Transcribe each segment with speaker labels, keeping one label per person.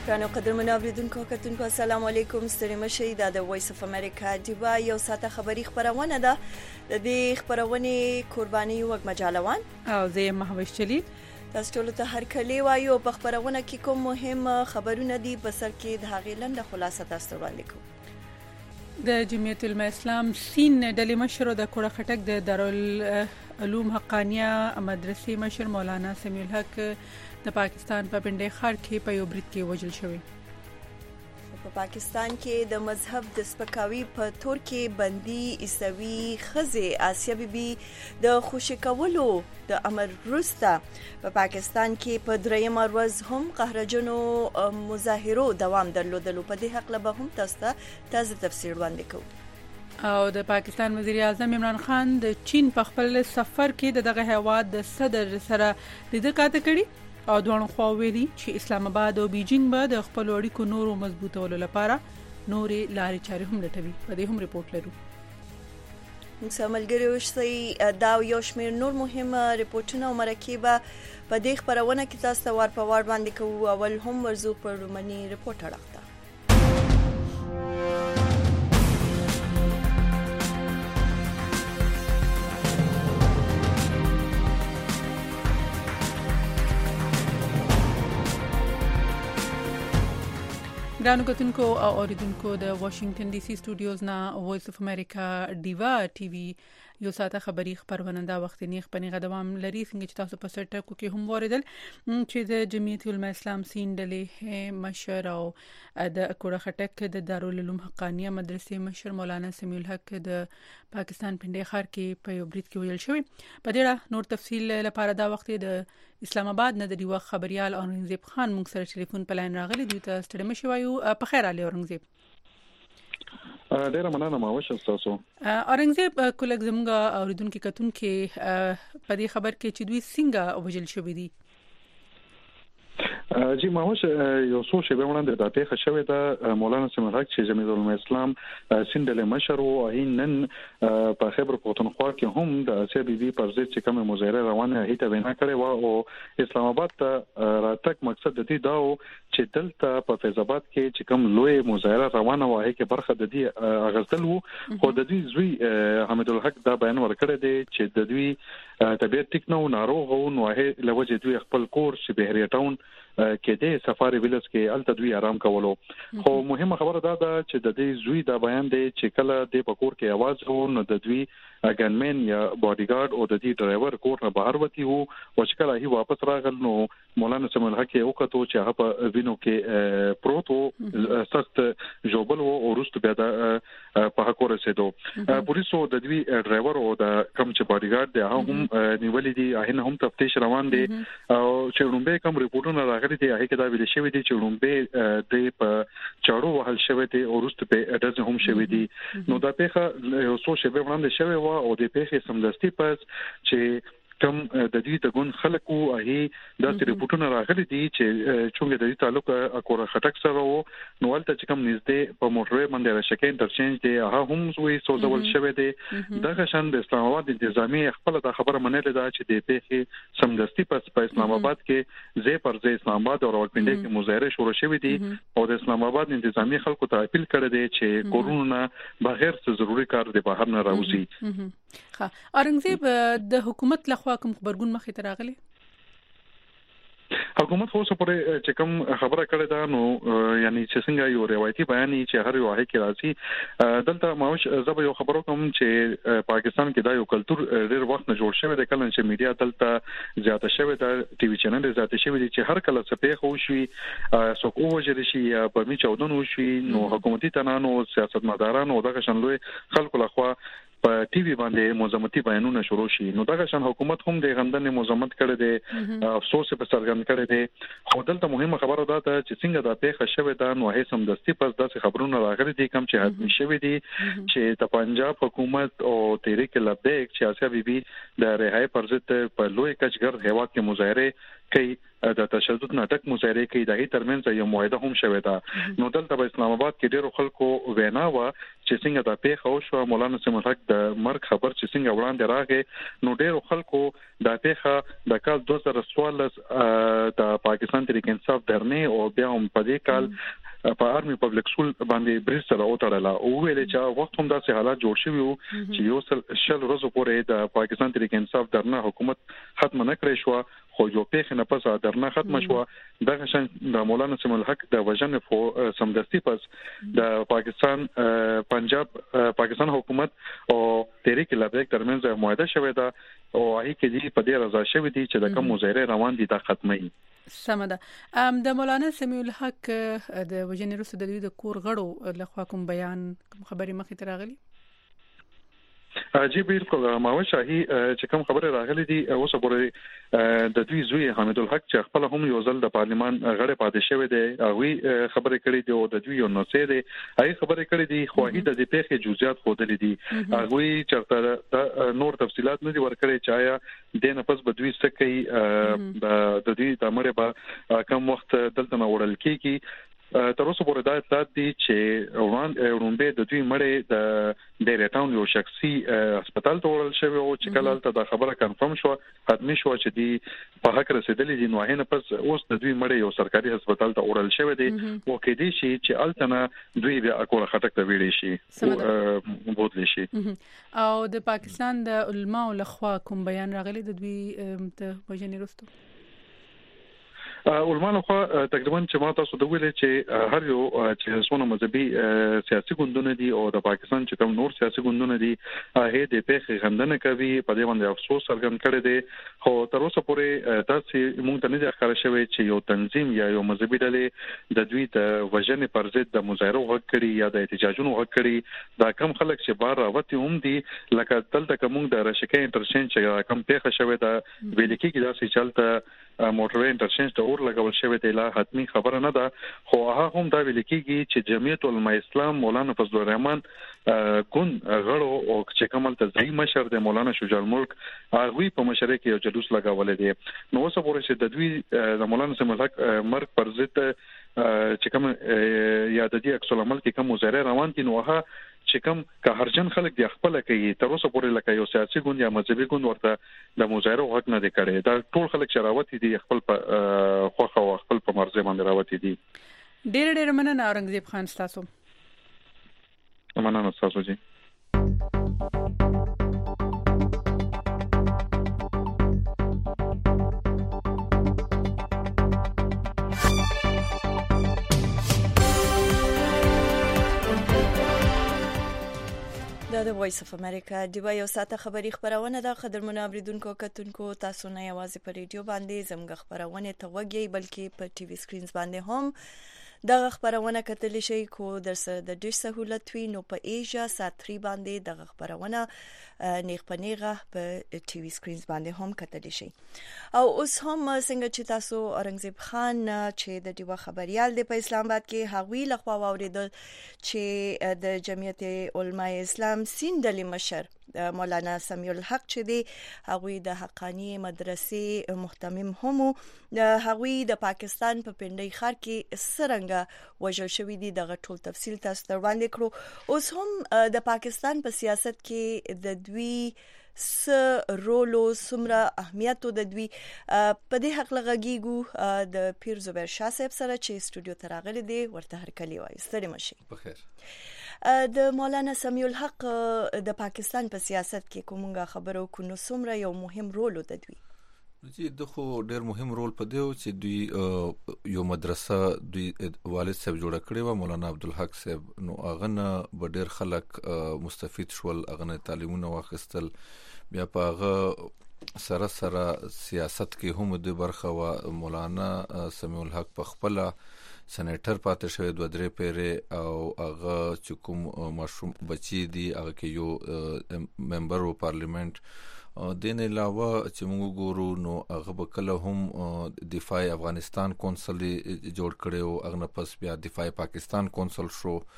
Speaker 1: ګرانو قدرمنو اوریدونکو کتونکو السلام علیکم ستړي مشئ دا د وایس اف امریکا دیوا یو ساعته خبری خبرونه ده د دې خبرونه قرباني وګ مجالوان
Speaker 2: او زه مهوش چلی
Speaker 1: تاسو ټول ته هر کلی وایو په خبرونه کې کوم مهم خبرونه دي بسر کې د هغې لنډه خلاصه تاسو وړاندې کوم
Speaker 2: د جمعیت العلماء اسلام سین ډلې مشر د کوړه خټک د دارالعلوم حقانیه مدرسې مشر مولانا سمیع الحق د پاکستان په پنډۍ ښار کې په یو برید کې وژل شوی.
Speaker 1: په پاکستان کې د مذهب د سپکاوي په تور کې بندي عیسوي خزه آسیا بیبي د خوشی کولو د امر وروسته په پاکستان کې په دریم ورځ هم قهرجنو مظاهرو دوام درلودلو. په دې حق له هم تاسو تفسیر وړاندې کوو.
Speaker 2: او د پاکستان وزیر اعظم عمران خان د چین په خپل سفر کې دغه هیواد د صدر سره لیدل کاته کړي او دوه خو ویلي چې اسلام آباد او بیجینګ به د خپل اړیکو نورو مضبوطولو لپاره نورې لارې چارې هم لټوي. په دې هم ریپورت لرو.
Speaker 1: موږ عملګری وشتي دا یو شمېر نور مهم ریپورتونه او مرکبه په دې خبرونه کې تاسو ته ور په ور باندې کوو. اول هم ورزو پر رومني ریپورت اړه
Speaker 2: ګرانو کتونکو او اوریدونکو د واشنگټن ډي سي سټوډیوز نه وایس اف امریکا دیوا ټي وي یو ساعته خبری خبرونه دا وخت نه خپنی غدوام لري څنګه چې تاسو په سټ کې هم وریدل چې د جمعیت العلماء اسلام سین ډلې مشر او د کوړه خټک د دارالعلوم حقانیه مدرسې مشر مولانا سمیع الحق د پاکستان پنډۍ ښار کې په یو برید کې وژل شوی. په دې اړه نور تفصیل لپاره دا وخت د اسلام آباد نه د دیوا خبريال اورنګزیب خان موږ سره ټلیفون په لاین راغلی دی. ته ستړي مشي وایو. په خیر علي اورنګزیب.
Speaker 3: ډیره مننه ماوش تاسو.
Speaker 2: اورنګزیب کولګ زموږ اوریدونکو کتونکو په دې خبر کې چې دوی څنګه وژل شوی دي.
Speaker 3: جی ماوش یو څو شی به وړاندې د تاریخ شوی د مولانا سمیع الحق چې جمعیت العلماء اسلام سندل مشر او نن په خیبر پختونخوا کې هم د آسیا بیبي پر ضد چې کومه مظاهره روانه هیته وینا کړې و او اسلام آباد ته راتګ مقصد د دې دا و چې دلته په فیض آباد کې چې کوم لوی مظاهره روانه و هغه کې برخه د دې اغستل وو. خو د دې زوی حمید الحق دا بیان ورکړی دی چې د دوی طبيعت ټیکنو ناروغ او نوه لوجه دوی خپل کور چې بهریا ټاون کې د سفاری ویلز کې ال تدوی آرام کولو. خو مهمه خبره دا ده چې د دې زوی دا بیان دی چې کله د پکور کې आवाज و نو د دوی ګنمن یا باډي ګارد او د دې ډرایور کور نه بهر وتی وو او چې کله هی واپس راغل نو مولانا سمیع الحق یو کتو چې هغه وینو کې پروتو سخت جوبل او ورست بیا د په کور رسیدو. پولیسو د دوی ډرایور او د کم چې باډي ګارد دی هم نیولې دي. هغه هم تفتیش روان دي او چې لومبه کوم ریپورتونه راغلي دي هغه کې دا ویل شوی دي چې لومبه د په چاړو وهل شوی دي او ورست په اډز هم شوی دي. نو دا پیخه یو څو شی به وړاندې شوی و او د پیخې سمدستي پس چې کم د دې تګون خلکو هي د ریپورتونو راغلي دي چې چونګه د دې تعلق کوړه خټک سره وو نو ولته چې کم نږدې په موټر باندې راشکه انټرچینج دی هغه هم زوی سوزول شوی دی. دغه شان د اسلام آباد انتظامی خپل د خبره منل دا چې د پیخې سمدستي پس په اسلام آباد کې زی پر زی اسلام آباد او راولپنډي کې مظاهره شروع شوې دي او د اسلام آباد انتظامی خلکو ته اپیل کړی دی چې کورونه بغیر څه ضروري کار دی بهر نه راوځي.
Speaker 2: ها اورنګزیب د حکومت لخوا کوم خبرګون مخې ته راغلي؟
Speaker 3: حکومت خو څه پرې چې کوم خبره کړې ده نو یعنی چې څنګه یو روایتي بیان چې هر یو هي کې راځي دلته ماوش زبر یو خبرو کوم چې پاکستان کې دا یو کلچر ډېر وخت نه جوړ شوی دی. کله چې میډیا دلته زیاته شوی دی ټي وي چینل زیاته شوی دي چې هر کله څه پیښ وشي څوک وژل شي یا په می چودن وشي نو حکومتي تنانو سیاستمدارانو دغه شنلوي خلکو لخوا په ټي وي باندې مزمتي بیانونه شروع شي. نو دغه شان حکومت هم د غندنې مزمت کړي دي افسوس په څرګند کړي دي. خو دلته مهمه خبره ده چې څنګه دا پیښه شوه دا نو هیڅ هم دستي پس داسې خبرونه راغلي دي کوم چې حتمی شوه دي چې د پنجاب حکومت او تحریک لبیک چې آسیا بیبي د رهایی پر ضد په لوی کچګر هیواد کې مظاهره کوي د تشدد ناټک مظاهره کوي د هي ترمنځ یو معاهده هم شوه ده نو دلته په اسلام آباد کې ډیرو خلکو وینا و چې څنګه د پیښه او شو مولانا سمیع الحق د مرګ خبر چې څنګه وړاندې راغی نو ډیرو خلکو د پیښه د کال 2014 د پاکستان تحریک انصاف درنه او بیا هم په دې کال په آرمي پبلک سکول باندې بریج سره اوتړله او ویل چې وخت هم داسې حالات جوړ شوي وو چې یو شل ورځې پورې د پاکستان تحریک انصاف درنه حکومت ختم نه کړی شو خو یو پیښه نه پس درنه ختم شو دغه شان د مولانا سمیع الحق د وژنې سمدستي پس د پاکستان پنجاب پاکستان حکومت او تحریک لبیک ترمنځ معاهده شوه ده او هغه کې په دې رضا شوه دي چې د کوم مظاهره روان دي د ختمي
Speaker 2: سمده د مولانا سمیع الحق د وژنې وروسته د دوی د کور غړو لخوا کوم بیان خبري مخې ته راغلي
Speaker 3: جی بالکل ماوه شاهي چې کوم خبره راغلي دي اوس پورې د دوی زوی حمید الحق چې خپل هم یو ځل د پارلیمان غړی پاتې شوی دی هغه خبره کړې دي او د دوی یو نوڅې دي هغه خبره کړې دي خو هغه د دې پیښې جزئیات خودلې دي هغه چرته نور تفصيلات نه دي ورکړي چې آیا د نفس بدوي سکه د دې د امر په کوم وخت دلته نه وړل کیږي تر اوسه پورې دا اطلاعات دي چې وړاندې د دوی مړې د ډیری ټاون یو شخصي هسپتال ته وړل شوی او چې کله ته دا خبره کنفرم شو حتمی شو چې دی په حق رسیدلې دي نو هغه پس اوس د دوی مړې یو سرکاري هسپتال ته وړل شوی دی او کې دي چې التنه دوی بیا اکوړه خټک ته ویلې شي بوتل شي
Speaker 2: او د پاکستان د علماء لخوا کوم بیان راغلی د دوی د وژنې وروسته
Speaker 3: علماء خو تقریبا چې ما تاسو د ویلې چې هر یو چې څونه مذهبي سیاسي ګوندونه دي او د پاکستان چې کوم نور سیاسي ګوندونه دي هغه د پیښې غندنه کوي په دې باندې افسوس څرګند کړی دی خو تر اوسه پورې تاسو مونږ ته نه ځکه ښکار شوی چې یو تنظیم یا یو مذهبي ډلې د دوی د وژنې پر ضد د مظاهره وکړي یا د احتجاجونو وکړي دا کم خلک چې بار راوتی هم دي لکه دلته کوم د رشکې انټرچینج چې کم پیښه شوی دا ویل کېږي دا چې چلته موټروي انټرچینج ته اور لګول شوی دی لا حتمی خبره نه ده خو هغه هم دا ویل کېږي چې جمعیت العلماء اسلام مولانا فضل الرحمن ګون غړو او چې کومل ته ځای مشر د مولانا شجاع الملک هغه په مشرۍ کې یو جلوس لګول دي نو اوس پورې چې د دوی د مولانا سمیع الحق مرګ پر ضد چې کوم یا د دې عکس العمل کې کوم مظاهره روان دي نو هغه چې کوم که هرجن خلک دی خپل کوي تر اوسه پورې لکه یو سیاسي ګوند یا مذهبي ګوند ورته د مظاهره حق نه دی کړی دا ټول خلک شراوت دي خپل په خوخه او خپل په مرزه باندې راوتی دي
Speaker 2: ډېر مننه اورنګزیب خان تاسو
Speaker 3: مننه تاسو جی
Speaker 1: د وایس اف امریکا دی یو ساعته خبری خبرونه د قدرمن اوریدونکو کتونکو تاسو نه یوازې په ریډیو باندې زموږ خبرونه ته وګورئ بلکې په ټي وي سکرینز باندې هم دغه خبرونه کتل شي کو درسره د ډیش سہولت وي نو په ایجا سات 3 باندې دغه خبرونه نیغ په نیغه په ټي وي سکرینز باندې هم کتل شي او اوس هم څنګه چې تاسو اورنګزیب خان چې د دیوه خبريال د په اسلام آباد کې هغوی لخوا واوریدل چې د جمعیت علماء اسلام سیندلې مشر مولانا سمیع الحق چې دی هغوی د حقانی مدرسې محتمم هم د هغوی د پاکستان په پنډۍ ښار کې سرنګ وژل شوی دی دغه ټول تفصیل تاسو ته وړاندې کړو اوس هم د پاکستان په سیاست کې د دوی رولو سمره اهمیت د دوی په دې حق لغږیږو د پیر زبیر شاه صاحب سره چې استودیو ته راغلي دی ورته هرکلی وایي ستړي مشي
Speaker 4: بخیر
Speaker 1: د مولانا سمیع الحق د پاکستان په سیاست کې کومه خبرو کو نو سمره یو مهم رول د دوی
Speaker 4: چې د خو ډېر مهم رول پدې و چې دوی یو مدرسه دوی والد صاحب جوړ کړی و مولانا عبدالحق صاحب نو هغه نه ډېر خلک مستفید شول هغه تعلیمونه واخیستل بیا په هغه سره سیاست کې هم د برخه و مولانا سمیع الحق په خپل سېنیټر پاتې شوی 2-3 پیره او هغه چې کوم مشروم بچی دی هغه کې یو ممبر و پارلیمنت دین علاوه چې موږ ګورو نو هغه به کله هم دفاع افغانستان کونسل جوړ کړي او هغه پس بیا دفاع پاکستان کونسل شو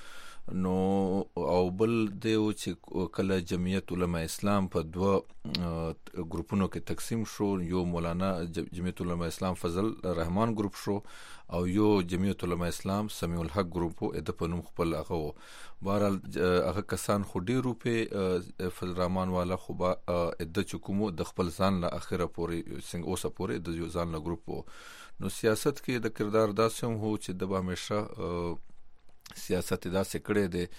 Speaker 4: نو او بل دیو چې کله جمعیت علماء اسلام په دوه ګروپونو کې تقسیم شو، یو مولانا جمعیت علماء اسلام فضل رحمان ګروپ شو او یو جمعیت علماء اسلام سمیع الحق ګروپ د په نوم خپل هغه بهرحال هغه کسان خو ډیرو په فضل رحمان والا خو با د چکمو د خپل ځان له اخره پورې څنګه اوسه پورې د یو ځان له ګروپ نو سیاست کې د کردار داسې هم هو چې د همیشه سیاست داسې کړی دی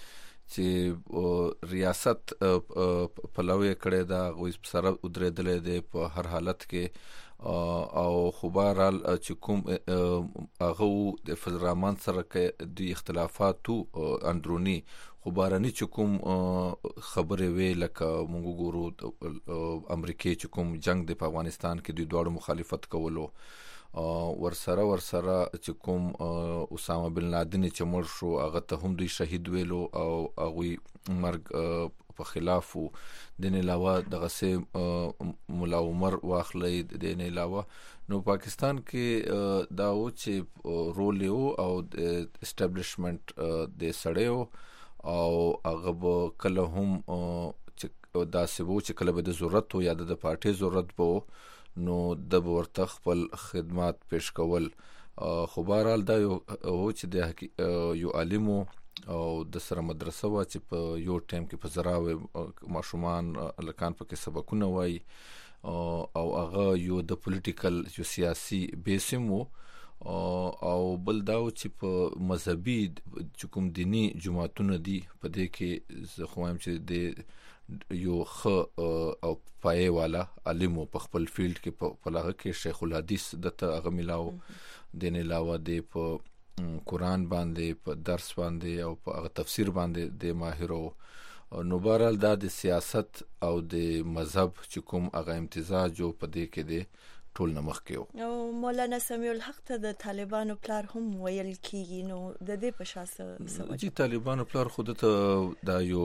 Speaker 4: چې ریاست پلوی کړی دا غوی سره ودرېدلې دی په هر حالت کې او خو بهرحال چې کوم هغه د فضل رحمان سره کې د اختلافاتو اندرونی خو بارني چې کوم خبرې وی لکه مونږ ګورو امریکای چې کوم جنگ د افغانستان کې د دوړو مخالفت کولو ورسره چې کوم اسامه بن لادن چې مړ شو هغه ته هم دوی شهید ویلو او هغه مرګ په خلاف د نه علاوه دغه سه مولا عمر واخلې د نه علاوه نو پاکستان کې دا و چې رول یو او د اسټابلیشمنت د سړیو او هغه کله هم چې دا سبو چې کله به د ضرورت او یا د پارټي ضرورت بو نو د ورته خپل خدمات پیش کول خو بهرحال دا یو چې د یو عالم او د سره مدرسه وا چې په یو ټیم کې په زراوي ماشومان لکان په کې سبقونه وای او هغه یو د پولیټیکل یو سیاسي بیسمو او بل دا چې په مذهبي چې کوم دینی جماعتونه دي په دې کې زه خو هم چې د یو خ او پای والا عالم په خپل فیلډ کې په لغه کې شیخ الحدیث دته هغه ملاو د نه علاوه د په قرآن باندې په درس باندې او په تفسیر باندې د ماهرو نو بهرحال دا د سیاست او د مذهب چې کوم هغه امتزاج او په دې کې د ټول نمخ کې
Speaker 1: او مولانا سمیع الحق ته د طالبانو پلار هم ویل کیږي نو د دې په شاسه
Speaker 4: چې طالبانو پلار خود ته دا یو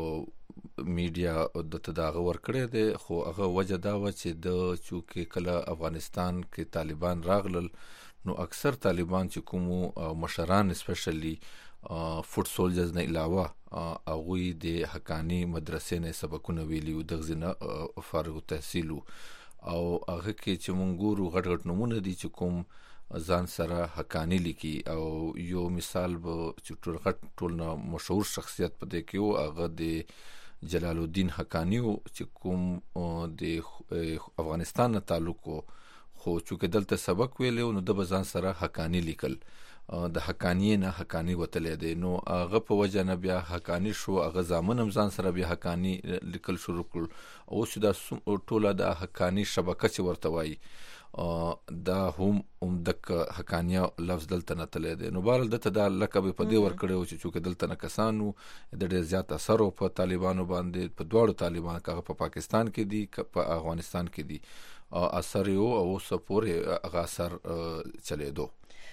Speaker 4: میډیا د تداغه ور کړی دی خو هغه وجه دا و چې د چونکه کله افغانستان کې طالبان راغلل نو اکثر طالبان چې کوم مشران اسپیشلی فوټ سولجرز نه علاوه هغه د حقانی مدرسې نه سبقونه ویلي او د غزنه فارغ التحصیل او هغه کې چې مونږ ګورو غټ نمونه دي چې کوم ځان سره حقانی لیکي او یو مثال به چې ټول مشهور شخصیت پدې کې او هغه د جلال الدین حقانی چې کوم د افغانستان نه تعلق خو چې دلته سبق ویلو نو د ځان سره حقانی لیکل د حقانی نه حقانی وتلې دي نو هغه په وجه نه بیا حقانی شو هغه ځامن ځان سره بیا حقانی لیکل شروع کړ او چې دا ټوله د حقانی شبکه چې ورته وای دا هم د حقانیه لفظ دلته نه تللی دی نو بهرحال دته دا لقب په دې ور کړی چې چونکه دلته نه کسانو د ډېر زیات اثر په طالبانو باندې په دواړو طالبان هغه په پاکستان کې دي په افغانستان کې دي اثر یو او سپورې هغه اثر چلیدو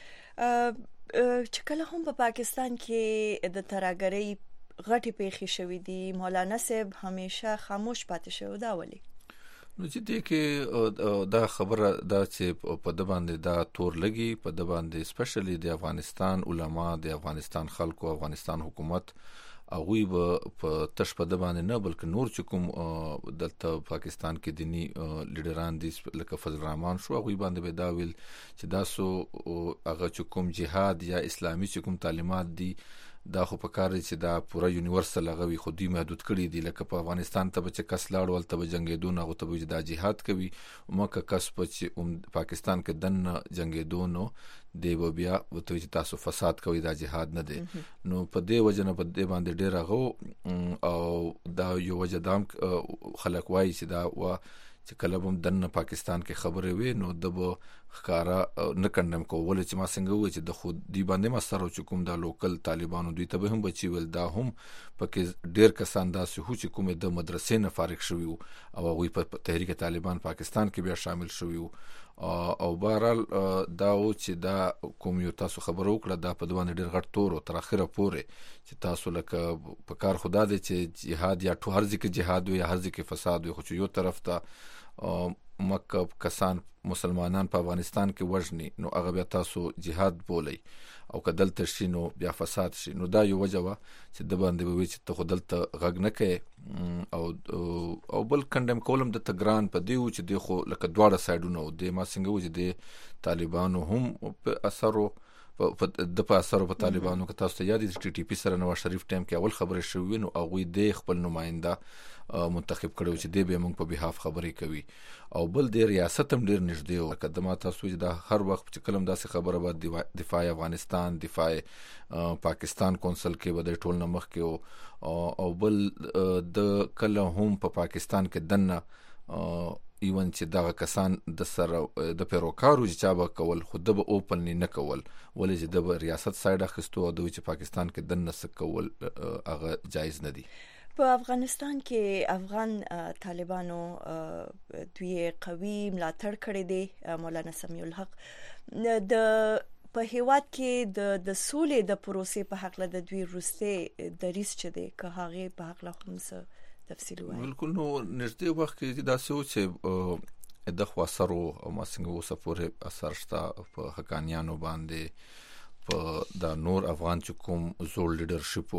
Speaker 1: چې کله هم په پاکستان کې د ترهګرۍ غټي پیښې شوې دي مولانا صاحب همیشه خاموش پاتې شو دا ولي
Speaker 4: نو چې دې کې دا خبره دا چې په د باندې دا تور لګي په د باندې سپیشلی د افغانستان علما د افغانستان خلکو افغانستان حکومت هغه په تش په د باندې نه بلکې نور چې کوم دلته پاکستان کې دینی لیډران دي لکه فضل رحمان شو هغه باندې به دا ویل چې دا سو هغه چې کوم جهاد یا اسلامي چې کوم تعلیمات دي دا خو په کار چې دا پورا یونیورسل هغه خو دی محدود کړی دی لکه په افغانستان ته چې کس لاړ ولته به جنگیدون هغه ته به دا جهاد کوي مکه کس په چې پاکستان کې دن جنگیدونو دی بیا وته چې تاسو فساد کوي دا جهاد نه دی نو په دې وجه نه په دې باندې ډیر هغه او دا یو وجه دام خلک وایي چې دا چې کله هم دنه پاکستان کې خبرې وي نو د ښکارا نه کندم کول چې ما څنګه وای چې د خود دی باندې ما سره چې کوم د لوکل طالبانو دوی ته هم بچي ول دا هم پکې ډیر کسان داسې هو چې کوم د مدرسې نه فارغ شوی او هغه په تحریک طالبان پاکستان کې بیا شامل شوی او بهرحال دا او چې دا کوم یو تاسو خبرو کړه دا په دوانه ډیر غټ تور او تر اخره پورې چې تاسو لکه په کار خدا دې چې جهاد یا ټو هر ځکه جهاد وي هر ځکه فساد وي خو یو طرف ته مکب کسان مسلمانان په افغانستان کې وژني نو هغه بیا تاسو جهاد بولئ او کدل ترشینو بیا فساد شي نو دا یو وجه وا چې د باندې وی چې ته خودل ته غږ نه کوي او بل کندم کولم د تګران په دیو چې دی خو لکه دواړه سایډونو د ما څنګه و چې د طالبانو هم په اثر په اثر په طالبانو کې تاسو ته یاد دي چې ټي پی سره نواز شریف ټیم کې اول خبره شوې نو هغه د خپل نماینده منتخب کړو چې د به موږ په بهاف خبرې کوي او بل د ریاست هم ډیر نږدې او قدمه تاسو چې دا هر وخت چې کلم داسې خبره بعد دفاع افغانستان دفاع پاکستان کونسل کې بده ټول نمخ کې او بل د کله هم په پاکستان کې دنه ایون چې دا کسان د سره د پیروکارو چې چا به کول خود به اوپن نه کول ولې چې د ریاست سایډ اخستو او د چې پاکستان کې د نس کول هغه جایز نه دي
Speaker 1: په افغانستان کې افغان طالبانو دوی قوي ملاتړ کړی دی مولانا سمیع الحق د په هیواد کې د سولې د پروسې په حق له د دوی روسته د ریس چې دی که هغه په حق له خمسه تفصیل وایي
Speaker 4: بالکل نو نږدې وخت کې دا څه و چې د خواصرو او ما څنګه وسپورې اثر شته په حقانیانو باندې په د نور افغان چې کوم زول لیدرشپ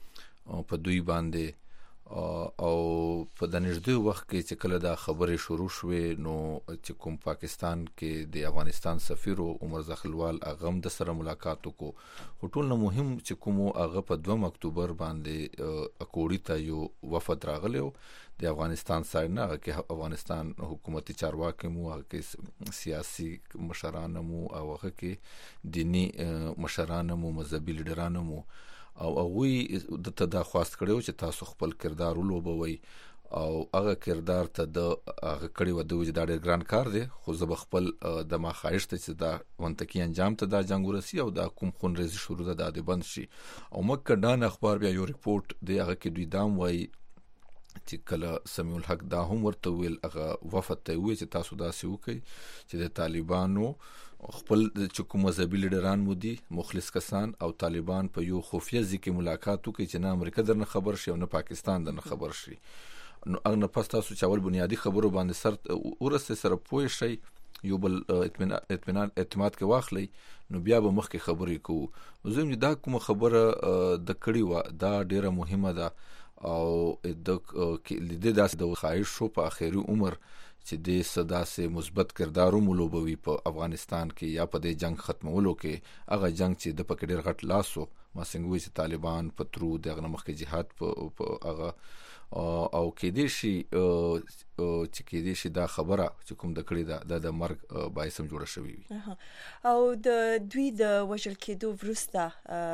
Speaker 4: په دوی باندې او په د نږدې وخت کې چې کله دا خبرې شروع شوې نو چې کوم پاکستان کې د افغانستان سفیر عمر زخلوال اغم د سره ملاقات وکړو ټول نه مهم چې کوم هغه په 2 اکتوبر باندې اکوړی ته یو وفد راغلی د افغانستان سره نه کې افغانستان حکومتي چارواکي مو هغه سیاسي مشران مو او هغه کې دینی مشران مو مذهبي لیډران مو او هغه د تدا خواست کړو چې تاسو خپل کردار ولوبوي او هغه کردار ته د هغه کړي و د وجه دا ډېر ګران کار دی خو زه خپل د ما خواهش ته چې دا منطقي انجام ته دا جنگ ورسي او دا کوم خون رزي شروع ده د بند شي او مکه دان اخبار بیا یو ریپورت دی هغه کې دوی دام وای چې کله سمیع الحق دا هم ورته ویل هغه وفد ته وی چې تاسو دا سی وکي چې د طالبانو خپل چې کوم مذهبي لیډران مو دي مخلص کسان او طالبان په یو خفیه ځکه ملاقات وکړي چې نه امریکا درنه خبر شي او نه پاکستان درنه خبر شي نو هغه پس تاسو چې اول بنیادی خبرو باندې سر ورسته سره پوه شي یو بل اطمینان اعتماد کې واخلي نو بیا به مخکې خبرې کوو زه دا کوم خبره د کړي و دا ډیره مهمه ده او د لیدې داسې د خواهش شو په اخیری عمر چې د صداسه مثبت کردارو مولوبوي په افغانستان کې یا په دې جنگ ختمولو کې هغه جنگ چې د پکې ډېر غټ لاسو ما څنګه وی چې طالبان پترو دغه مخکې جهاد په هغه او کې دې شي چې کې دې شي دا خبره چې کوم د کړي د مرګ باعث هم جوړه شوی وي
Speaker 1: او د دوی د وژل کېدو ورسته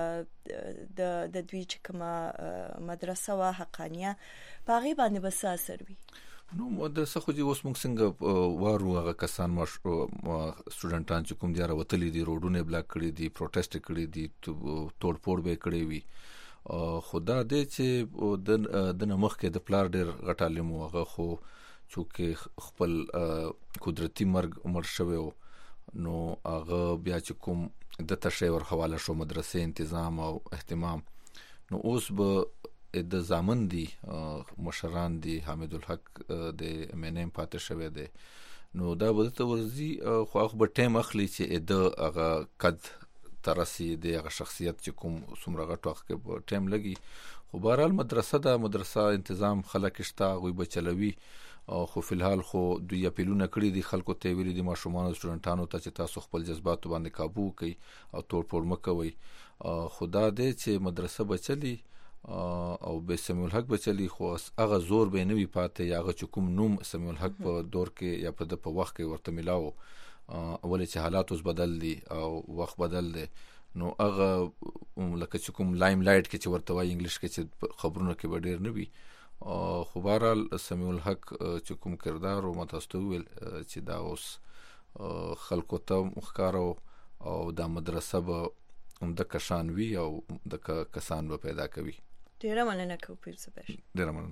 Speaker 1: د دوی چې کومه مدرسه وا حقانیه په غیبه باندې بس اثر وي
Speaker 4: نو مدرسه خو دې اوس موږ څنګه وارو هغه کسان ما سټوډنټان چې کوم دي راوتلي دي روډونه بلاک کړي دي پروټیسټ کړي دي توړ پوړ به کړي وي خدا دې چې د نمخ کې د پلار ډېر غټالم هغه خو چې خپل قدرتي مرګ شوی نو هغه بیا چې کوم د تشور حواله شو مدرسې تنظیم او اهتمام نو اوس به د زامن دي مشران دي حامد الحق د امنم پاتې شوی دی نو دا به ته ورزي خو هغه به ټیم اخلي چې د هغه قد ترسي د هغه شخصیت چې کوم څومره غټ وخت کې ټیم لګي خو بهرحال مدرسه تنظیم خلک شته غوي بچلوي خو فلحال خو دوی اپیلونه کړی دي خلکو ته ویلي دي ماشومان سټوډنټانو ته چې تاسو خپل جذبات باندې قابو کوي او توړ پوړ مکوي خدا دې چې مدرسه بچلي او به سمیع الحق بچلی خو هغه زور به نه وی پاتې یا هغه کوم نوم سمیع الحق په دور کې یا په وخت کې ورته ملاو اول چې حالات اوس بدل دي او وخت بدل دي نو هغه لکه چې کوم لایم لایټ کې چې ورته وای انګلیش کې چې خبرونه کې ډېر نه وي خو بهرحال سمیع الحق چې کوم کردار او متستویل چې دا اوس خلکو ته مخکارو او د مدرسه به د کشان وی او د کسان به پیدا کوي
Speaker 1: ډیره مننه کوم پیر صبر
Speaker 4: ډیره مننه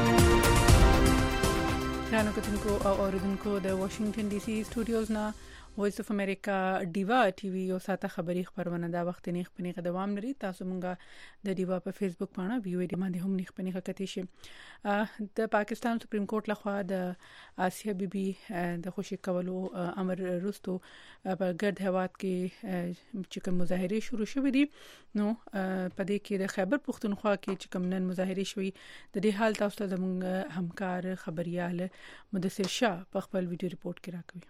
Speaker 2: ګرانو کتونکو او اوریدونکو د واشنگټن ډي سي سټوډیوز نه وایس اف امریکا ډیوا ټي وي یو ساته خبري خبرونه دا وخت نه خپنه دوام لري. تاسو مونږه د ډیوا په فیسبوک باندې ویو دی باندې هم نه خپنه کتی شي. د پاکستان سپریم کورټ لخوا د آسیا بیبي د خوشي کولو امر وروسته په ګرد هواد کې چې کوم مظاهره شروع شوې دي نو په دې کې د خیبر پختونخوا کې چې کوم نن مظاهره شوې د دې حال تاسو ته زموږ همکار خبريال مدثر شاه په خپل ویډیو ریپورت کې راکوي.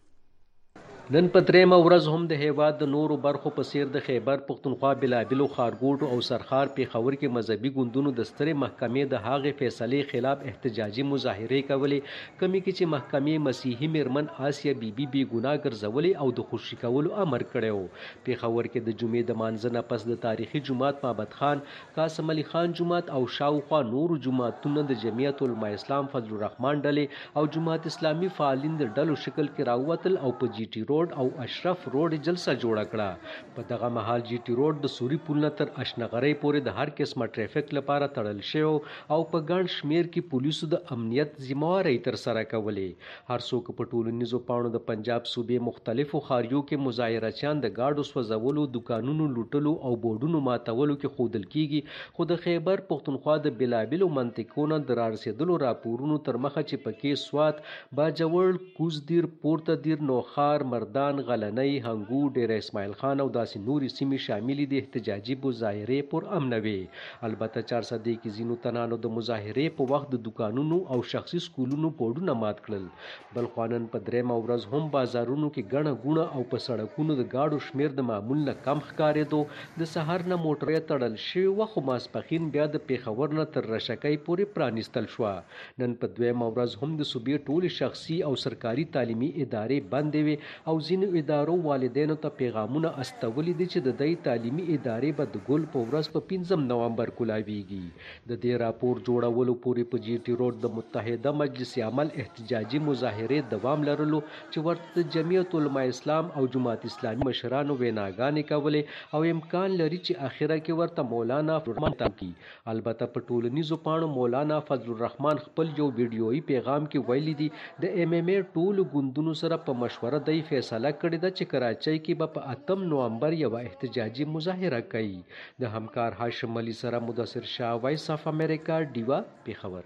Speaker 5: نن په درېمه ورځ هم د هیواد د نورو برخو په څیر د خیبر پختونخوا بلابلو خارګوټو او سرخار پیښور کې مذهبي ګوندونو د سترې محکمې د هغې فیصلې خلاف احتجاجي مظاهرې کولې کومې کې چې محکمې مسیحي میرمن آسیا بیبي بې ګناه ګرځولې او د خوشي کولو امر کړی و. پیښور کې د جمعې د مانځه نه پس د تاریخي جومات معبد خان، قاسم علي خان جومات او شاوخوا نورو جوماتونو د جمعیت علماء اسلام فضل الرحمن ډلې او جماعت اسلامي فعالین د ډلو شکل کې راووتل او په جی ټي روډ او اشرف روډ جلسه جوړه کړه. په دغه مهال جی ټي روډ د سوري پل نه تر اشنغرۍ پورې د هر قسمه ټریفیک لپاره تړل شوی او په ګڼ شمیر کې پولیسو د امنیت ذمہواري تر سره کولې. هر څوک په ټولنیزو پاڼو د پنجاب صوبې مختلفو خاریو کې مظاهرچیان د گاډو سوځولو، دکانونو لوټلو او بورډونو ماتولو کې ښودل کیږي. خو د خیبر پختونخوا د بلابلو منطقونو د رارسېدلو راپورونو تر مخه چې پکې سوات، باجوړ، کوزدیر، پورته دیر، نوخار، مردان، غلنۍ، هنګو، ډیر اسماعیل خان او داسې نورې سیمې شاملې دي احتجاجي مظاهرې پر امن وي. البته 400 کې ځینو تنانو د مظاهرې په وخت د دکانونو او شخصي سکولونو بورډونه مات کړل. بل خوانن په درېمه ورځ هم بازارونو کې ګڼه ګوڼه او په سړکونو د گاډو شمیر د معمول نه کم ښکارېدو. د سحر نه موټرې تړل شوې وه خو ماسپښین بیا د پیښور نه تر رشکۍ پورې پرانیستل شوه. نن په دویمه ورځ هم د صوبې ټولې شخصي او سرکاري تعلیمي ادارې بندې وي او ځینو ادارو والدینو ته پیغامونه استولي دي چې د دې تعلیمي ادارې به د ګل په ورځ په 15 نومبر کولاویږي. د دې راپور جوړولو پورې په جی ټي روډ د متحده مجلس عمل احتجاجي مظاهرې دوام لرلو چې ورته د جمعیت علماء اسلام او جماعت اسلامي مشرانو ویناګانې کولې او امکان لري چې اخره کې ورته مولانا فرمان تاکي. البته په ټولنیزو پاڼو مولانا فضل الرحمن خپل یو ویډیويي پیغام کې ویلي دي د ایم ایم ای ټولو ګوندونو سره په مشوره دی فیصله کړې ده چې کراچۍ کې به په 8 نومبر یو احتجاجي مظاهره کوي. د همکار هاشم علي سره مدثر شاه، وایس اف امریکا، ډیوا، پیښور.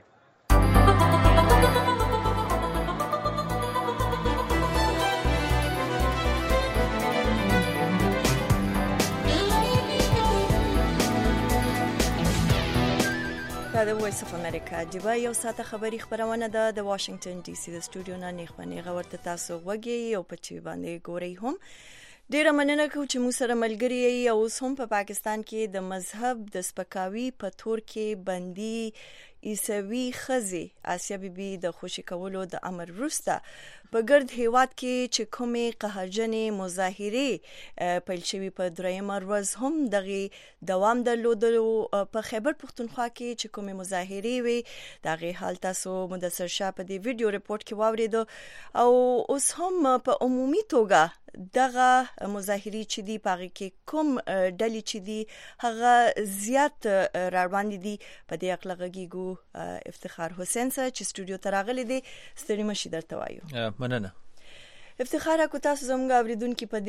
Speaker 1: د وایس اف امریکا ډیوا یو ساته خبري خبرونه ده د واشنگټن ډي سي د سټوډیو نه نیخونه غورته تاسو وګي او په چی باندې ګوري هم. ډیره مننه کوم چې موږ سره ملګری یې او اوس هم په پاکستان کې د مذهب د سپکاوي په تور کې بندي عیسوي خزي آسیا بیبي د خوشي کولو د امر وروسته په ګرد هیواد کې چې کومې قهرجنې مظاهرې پیل شوي په درېیمه ورځ هم دغه دوام درلودلو. په خیبر پختونخوا کې چې کومې مظاهرې وي دغه حال تاسو مدثر شاه په دې ویډیو ریپورت کې واورید او اوس هم په عمومي توګه دغه مظاهرې چې دی پاره کې کوم ډلې چې دی هغه زیات راوړاندې دي. په دې اقلغږیګو افتخار حسین سره چې سټوډیو ته راغلی دی ستړي مشي درته وایو.
Speaker 6: مننه.
Speaker 1: افتخار کو تاسو زموږ اوریدونکو په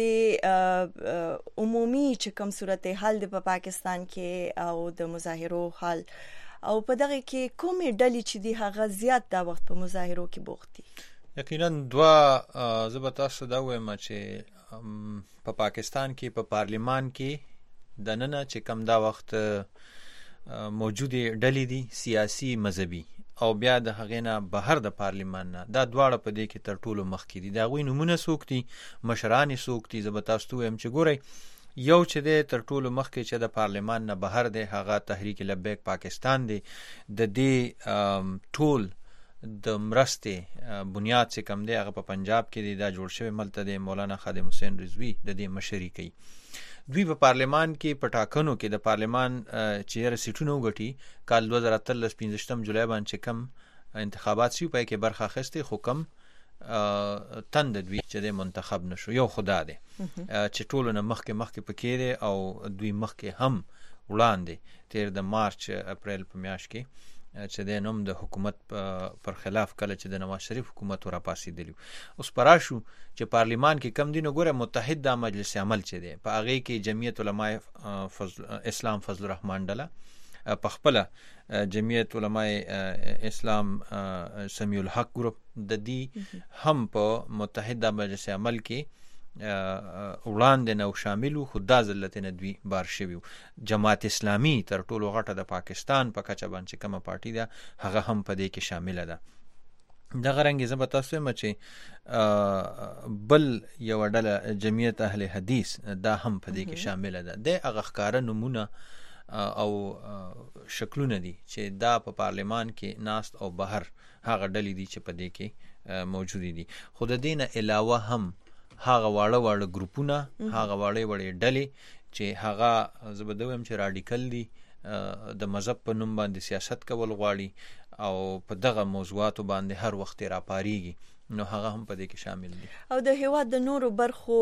Speaker 1: دې عمومي چې کوم صورتحال دی په پاکستان کې او د مظاهرو حال او په دغه کې کومې ډلې چې دی هغه زیات دا وخت په مظاهرو کې بوخت دي.
Speaker 6: یقینا دوا زبتا سودا وایم چې په پاکستان کې په پارلیمان کې د نن چې کم دا وخت موجوده ډلې دي سیاسي مذهبي او بیا د هغې نه بهر د پارلیمان نه دا دواړه په دې کې تر ټولو مخکې دي. د هغوی نومونه څوک دي، مشران یې څوک دي، زه به تاسو ته ووایم چې ګورئ یو چې دی تر ټولو مخکې چې د پارلیمان نه بهر دی هغه تحریک لبیک پاکستان دی. د دې ټول د مرستې بنیاد چې کم دی هغه په پنجاب کې دی، دا جوړ شوی ملته دی مولانا خادم حسین رضوی د دې مشري کوي. دوی په پارلیمان کې په ټاکنو کې د پارلیمان چې سیټونه وګټي کال 2013 جولای باندې چې کم انتخابات شي په کې برخه اخیستې خو کم تند دوی چې د منتخب نشو. یو خدا دی چې ټولو نه مخکې پکې دی او دوی مخکې هم وړاندې تیر د مارچ اپریل په میاشت کې چې د نوم د حکومت پر خلاف کله چې د نواز شریف حکومت ورا پاسېدلی اوس پراشو چې پارلیمان کې کم دینو ګوره متحد د مجلس عمل چې دی په هغه کې جمعیت علماء اسلام فضل الرحمن ډله په خپل جمعیت علماء اسلام سمیع الحق ګروپ د دې هم په متحد د مجلس عمل کې وړاندې نو شاملو خدا ذلت ندوی بار شوی جماعت اسلامی تر ټولو غټه د پاکستان په کچه باندې کومه پارټي ده هغه هم په دې کې شامل ده دغه رنګ زه به تاسو ته چې بل یو ډله جمعیت اهل حدیث دا هم په دې کې شامل ده د هغه ښکارا نمونه او شکلونه دي چې دا په پارلیمان کې ناست او بهر هغه ډلې دي چې په دې کې موجود دي خو د دې نه علاوه هم هغه واړه ګروپونه هغه واړه ډلې چې هغه زبدویم چې رادیکل دي د مذهب په نوم باندې سیاست کول غواړي او په دغه موضوعاتو باندې هر وخت راپاریږي نو هغه هم په دې کې شامل دي
Speaker 1: او د هیواد د نورو برخو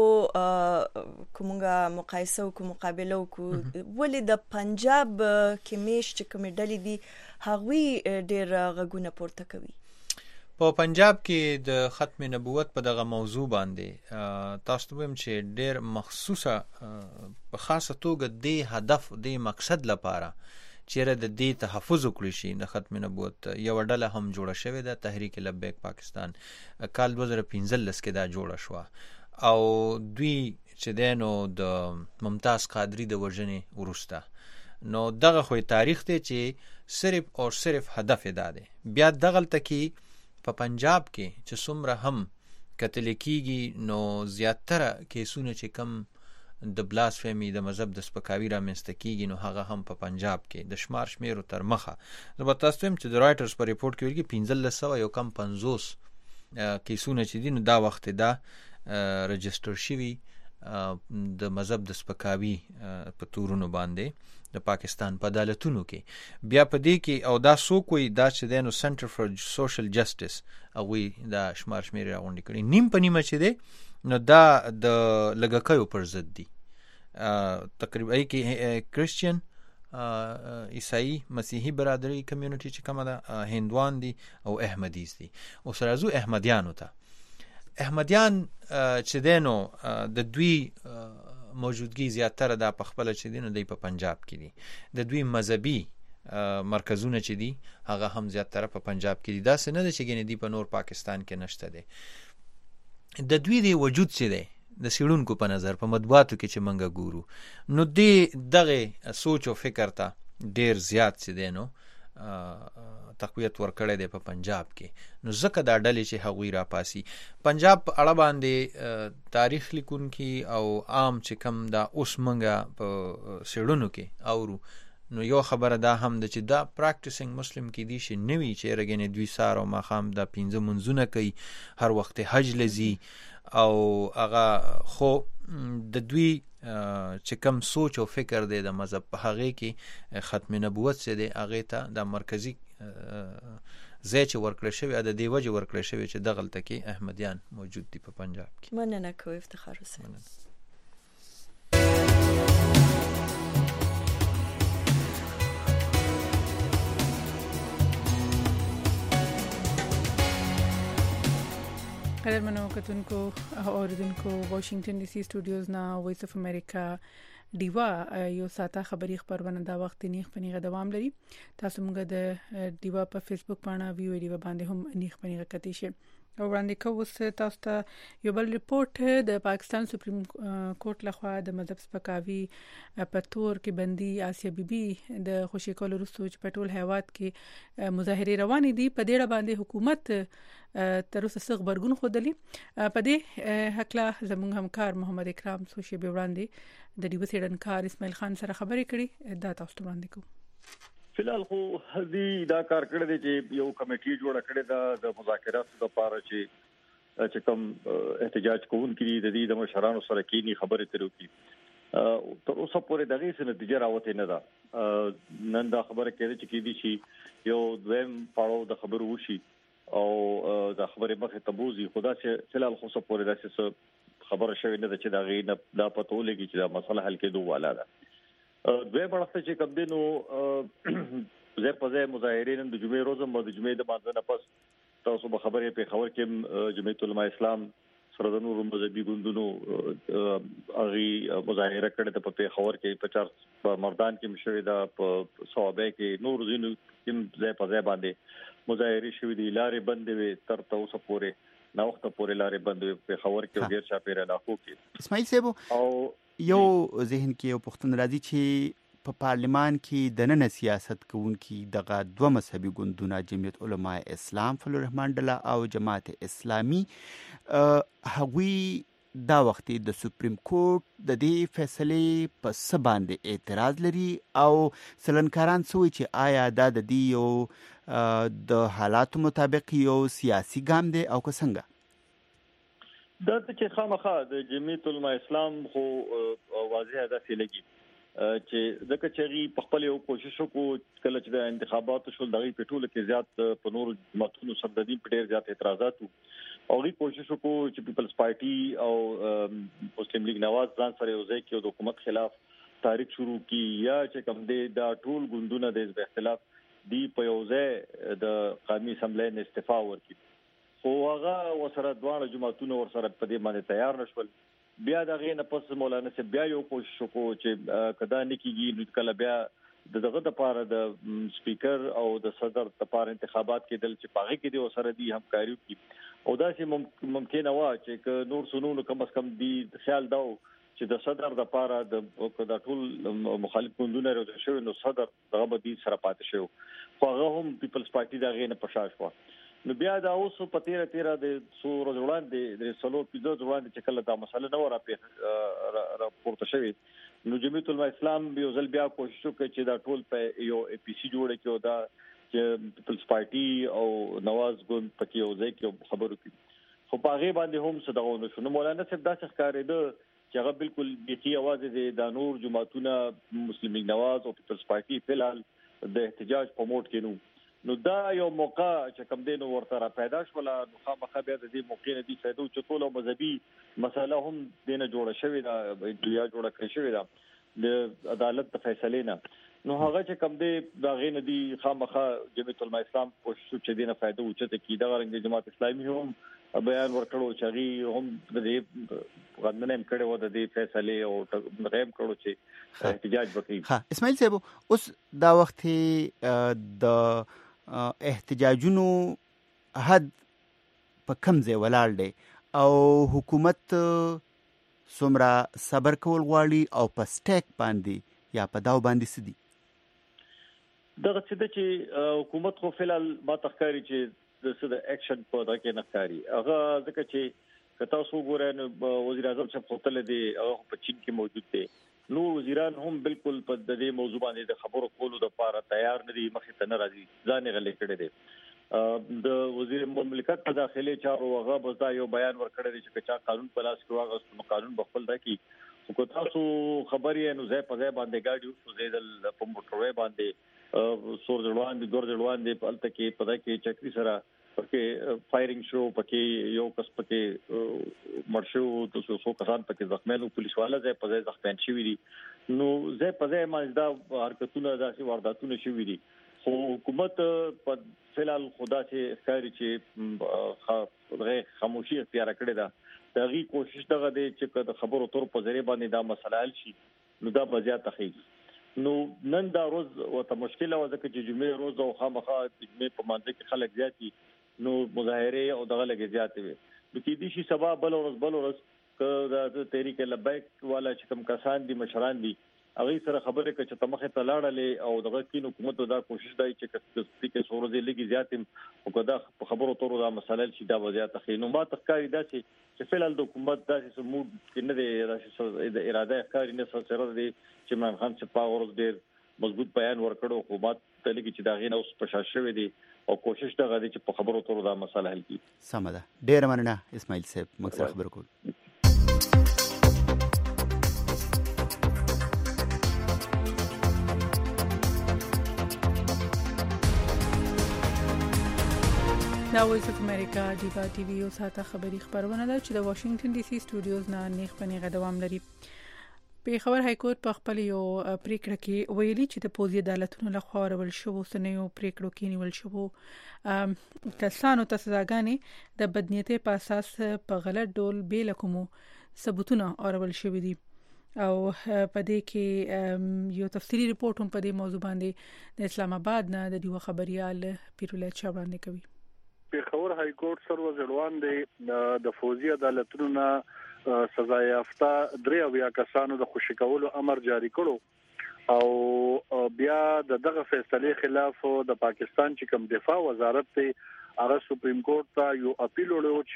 Speaker 1: کومه مقایسه او مقابله وکړو ولې د پنجاب کې میش چې کوم ډلې دي هغوی ډېر غږونه پورته کوي
Speaker 6: په پنجاب کې د ختم نبوت په دغه موضوع باندې تاسو ته وایم چې ډېر مخصوصه په خاصه توګه د هدف د مقصد لپاره چیرې د دې تحفظ وکړي شي د ختم نبوت یو ډله هم جوړه شوې ده تحریک لبیک پاکستان کال 2015 کې دا جوړه شو او دوی چې دینو د ممتاز قادری د وژنې ورسته نو دغه خو تاریخ دی چې صرف او صرف هدف ادا دی بیا دغلته کې په پنجاب کې چې څومره هم قتل کیږي نو زیاتره کیسونه چې کم د بلاسفیمی د مذهب د سپکاوي رامنځته کیږي نو هغه هم په پنجاب کې د شمار شمیرو تر مخه زه به تاسو ته چې د رایټرز په ریپورت کې ویلي 1500 یو کم 50 کیسونه چې دي نو دا وخت دا رجستر شوي د مذهب د سپکاوي په تورونو باندې د پاکستان په عدالتونو کې بیا په دې کې او دا څوک وي دا چې دینو سنټر فار سوشل جسټس او دا شمار شمیر راغونډي کړي نیم په نیمه چې دی نو دا د لګکایو پر ضد دي تقریبا کې کریسچین عیسائی مسیحي برادری کمیونټي چې کومه ده هندوان دي او احمدیز دي او سره زو احمدیانو ته احمدیان چې دینو د دوی موجودګي زیاتره د پخپل چې دینو د په پنجاب کې دي د دوی مذهبي مرکزونه چې دي هغه هم زیاتره په پنجاب کې دي دا څه نه ده چې ګنې دی په نور پاکستان کې نشته دي د دوی دی وجود څه دی د سیړونکو په نظر په مطبوعاتو کې چې منګه ګورو نو دغه سوچ او فکر ته ډیر زیات څه دی نو تقویت ورکړی دی په پنجاب کې نو ځکه دا ډلې چې هغوی را پاسي پنجاب په اړه باندې تاریخ لیکونکي او عام چې کم دا اوس منګه په سیړونو کې اورو نو یو خبره دا هم ده چې دا پریکټیسینګ مسلم کې دي چې نوی چې رګنې دوی سار او ماخام دا 15 منځونه کوي هر وخت حج لذي او هغه خو د دوی چې کم سوچ او فکر دی د مذهب په هغه کې ختم نبوت څه دی هغه ته د مرکزی ځای چې ورکړی شوی د دې وجه ورکړی شوی چې دغلته کې احمدیان موجود دي په پنجاب کې
Speaker 1: مننه کوم افتخار حسین
Speaker 2: قدرمنو کتونکو اوریدونکو واشنگټن ډي سي سټوډیوز نا وایس اف امریکا دیوا یو ساته خبری خبرونه دا وخت نیخ پنیغه دوام لري تاسو موږ د دیوا په فیسبوک باندې ویډیو باندې هم نیخ پنیغه کتی شي او وړاندې کوم تاسو ته یو بل ریپورت د پاکستان سپریم کورټ لخوا د مذهب سپکاوي په تور کې بندي آسیا بیبي د خوشی کول وروسته چې په ټول هیواد کې مظاهره روانې دي په دې باندې حکومت تر اوسه څه خبرګون خودلی په دې حقلا زموږ همکار محمد اکرام سوشي به وړاندې د دیو سیډنکار اسماعیل خان سره خبرې کړي دا تاسو ته وړاندې کوم
Speaker 7: فلحال خو هدي دا کار کړی دی چې یو کمیټي جوړه کړې ده د مذاکراتو لپاره چې کوم احتجاج کوونکي د دې د مشرانو سره کینی خبرې ترو کی تر اوسه پورې دغه څه نتیجه راوته نه ده نن دا خبره کېده چې کېدی شي یو دویم پاړو د خبرو وشي او دا خبره مخه تبوزي خدا چې فلحال خو څه پورې داسې خبره شوی نه ده چې دا غي نه دا پته ولګي چې دا مسله حل کېدو والا ده دوی برخه چې کوم دینو زه په ځای مظاهرین د جمعې روز هم د جمعې د مانځه نه پس تاسو به خبرې په خبر کې جمعیت العلماء اسلام سره د نورو مذهبي ګوندونو اغي مظاهره کړې ده په خبر کې 50 په مردان کې مشوي ده په صوابه کې نور زینو کې ځای په ځای باندې مظاهره شوې دي لارې بندې وي تر اوسه پورې نو وخت پورې لارې بندې په خبر کې ډیر چاپیره علاقو کې
Speaker 8: اسماعیل صاحب او یو ذهن کې یو پښتون راځي چې په پارلمان کې د نن سیاست کوونکي دغه دوه مذهبي ګوندونه جمعیت علماء اسلام فضل الرحمن ډله او جماعت اسلامي هغوی دا وخت د سپریم کورټ د دې فیصلې په څه باندې اعتراض لري او سلنکاران سوي چې آیا دا د دې یو د حالاتو مطابق یو سیاسي ګام دی او که څنګه
Speaker 7: دا چې خامخا د جمعیت علماء اسلام خو واضح ده چې لګي چې ځکه چې په خپل یو کوشش وکړو کله چې د انتخاباتو شول دغه پټول کې زیات په نور متونو سره د دې ډېر زیات اعتراضات او غي کوشش وکړو چې پیپلز پارټي او مسلم لیگ نواز ځان سره یو ځای کې د حکومت خلاف تحریک شروع کی یا چې کوم دی دا ټول ګوندونه د اختلاف دی په یو ځای د قومي اسمبلی نه استعفا ورکړي خو هغه وسره دوه جماعتونو ور سره په دې باندې تیار نشول بیا دغه نه پس مولانا سے بیا یو کوشش وکړو چې کدا نکیږي نو کله بیا دغه د پاره د سپیکر او د صدر د پاره انتخابات کې دل چې پاغه کې د سره دی همکاري کی او دا چې ممکن و چې نور سنونو کم از کم دی خیال داو چې د صدر د پاره د ټول مخالف ګوندونه راځي شو نو صدر دغه به دي سره پاتې شو خو هغه هم پیپلز پارټي دغه نه پښاش و نو بیا دا اوس په 13 د سور وړاندې د سلو پیډو وړاندې چې کله دا مسله نو را پورته شوی نو جمعیت العلماء اسلام یو ځل بیا کوشش وکړي چې دا ټول په یو اي پی سي جوړ کړي دا چې پیپلز پارټي او نواز ګوند پکې یو ځای کې خبرو کړي خو په هغه باندې هم صداونه شو نو مولانا صاحب دا څه ښکارېده چې هغه بالکل بيخي आवाज د نور جماعتونه مسلم لیگ نواز او پیپلز پارټي فلال د احتجاج په موډ کې نو دا یو موقع چې کوم دین ورته را پیدا شول نو خامخا بیا د دې موقع نه دی فائدو چې ټول مذهبي مسله هم دینه جوړه شوې ده یا جوړه کړې شوې ده د عدالت د فیصلې نه نو هغه چې کوم دی دا غي نه دی خامخا جمعیت العلماء اسلام کوشش چې دینه فائدو چته کی دا رنګ جماعت اسلامي هم بیان ورکړو چې غي هم د دې غندنه کړي و د دې فیصله او غیم کړو چې احتجاج وکړي
Speaker 8: ها اسماعیل صاحب اوس دا وخت د احتجاجونو حد په کم ځای ولاړ دی او حکومت څومره صبر کول غواړي او په سټیک باندې یا په داو باندې سدي
Speaker 7: دغه چې حکومت خو فلال ما تخکاری چې د سده اکشن په دغه کې نخکاری هغه ځکه چې کتا سو ګورې وزیر اعظم چې خپل دی هغه په چین کې موجود دی نو وزیران هم بالکل په دې موضوع باندې د خبرو کولو لپاره تیار نه دي مخې ته نه راځي ځان غلې کړي دي د وزیر مملکت په داخلي چارو هغه بزدا یو بیان ورکړی چې کچا قانون پلاس کې واغ قانون بخل راکې خو تاسو خبرې نو ځای په ځای باندې گاډي شو زیدل په موټروي باندې سور ځړوان دي دور ځړوان دي په الته کې پدا کې چکري سره پکې فایرینګ شو پکې یو کس پکې مرشو د څو کسان پکې زخمیانو پولیس والا ځای په ځای زخمیان شوی دي نو ځای په ځای مازدا حرکتونه داسې وارداتونه شوی دي خو حکومت په فلال خدا چې ښکاری چې غیر خاموشي اختیار کړې ده دغه کوشش دغه دی چې د خبرو تر په ذریعہ باندې دا مسله حل شي نو دا بزیات تخیل نو نن دا روز وته مشکله و ځکه چې جمعې روز او خامخا جمعې په مانځ کې خلک زیاتی نو مظاهره او دغه لګي زیات وي د کې دي شي سبا بل ورځ ک د تحریک لبیک والا چې کوم کسان دي مشران دي هغه سره خبره کوي چې تمخه تلاړلې او دغه کین حکومت دا کوشش دی چې کې سورځي لګي زیات او کدا خبرو تورو دا مسله شي دا وضعیت خینو ما تخکاری دا چې فعلا د حکومت داسې سمود کې نه دی د اراده ښکاری نه سره دی چې عمران خان چې پاور ډېر مضبوط بیان ورکړو حکومت ته لګي چې دا غینه اوس پښه شوې دي او کوشش دا غواړي چې په خبرو تورو دا مسله حل کړي
Speaker 8: سم ده ډېر مننه اسماعیل صاحب مکسر خبر کول
Speaker 2: دا وایس اف امریکا دیوا ټي وي او ساته خبري خبرونه ده چې د واشنگټن ډي سي سټوډیوز نه نیغ پنیغه دوام لري پیښور های کورټ په خپل یو پریکړه کې ویلي چې د پوزي عدالتونو لخوا ورول شوو سنیو پریکړو کې نیول شوو کسانو ته سزاګانې د بدنیتۍ په اساس په غلط ډول بیل کومو ثبوتونه اورول شوې دي او په دې کې یو تفصیلی ریپورت هم په دې موضوع باندې د اسلام آباد نه د دیو خبريال پیرولای چا وړاندې کوي.
Speaker 9: پیښور های کورټ سر وزړوان دی د فوزي عدالتونو نه سزا یافته 3 کسانو د خوشی کولو امر جاری کړو او بیا دغه فیصله خلاف د پاکستان چې کوم دفاع وزارت ته هغه سپریم کورټ ته یو اپیل وړو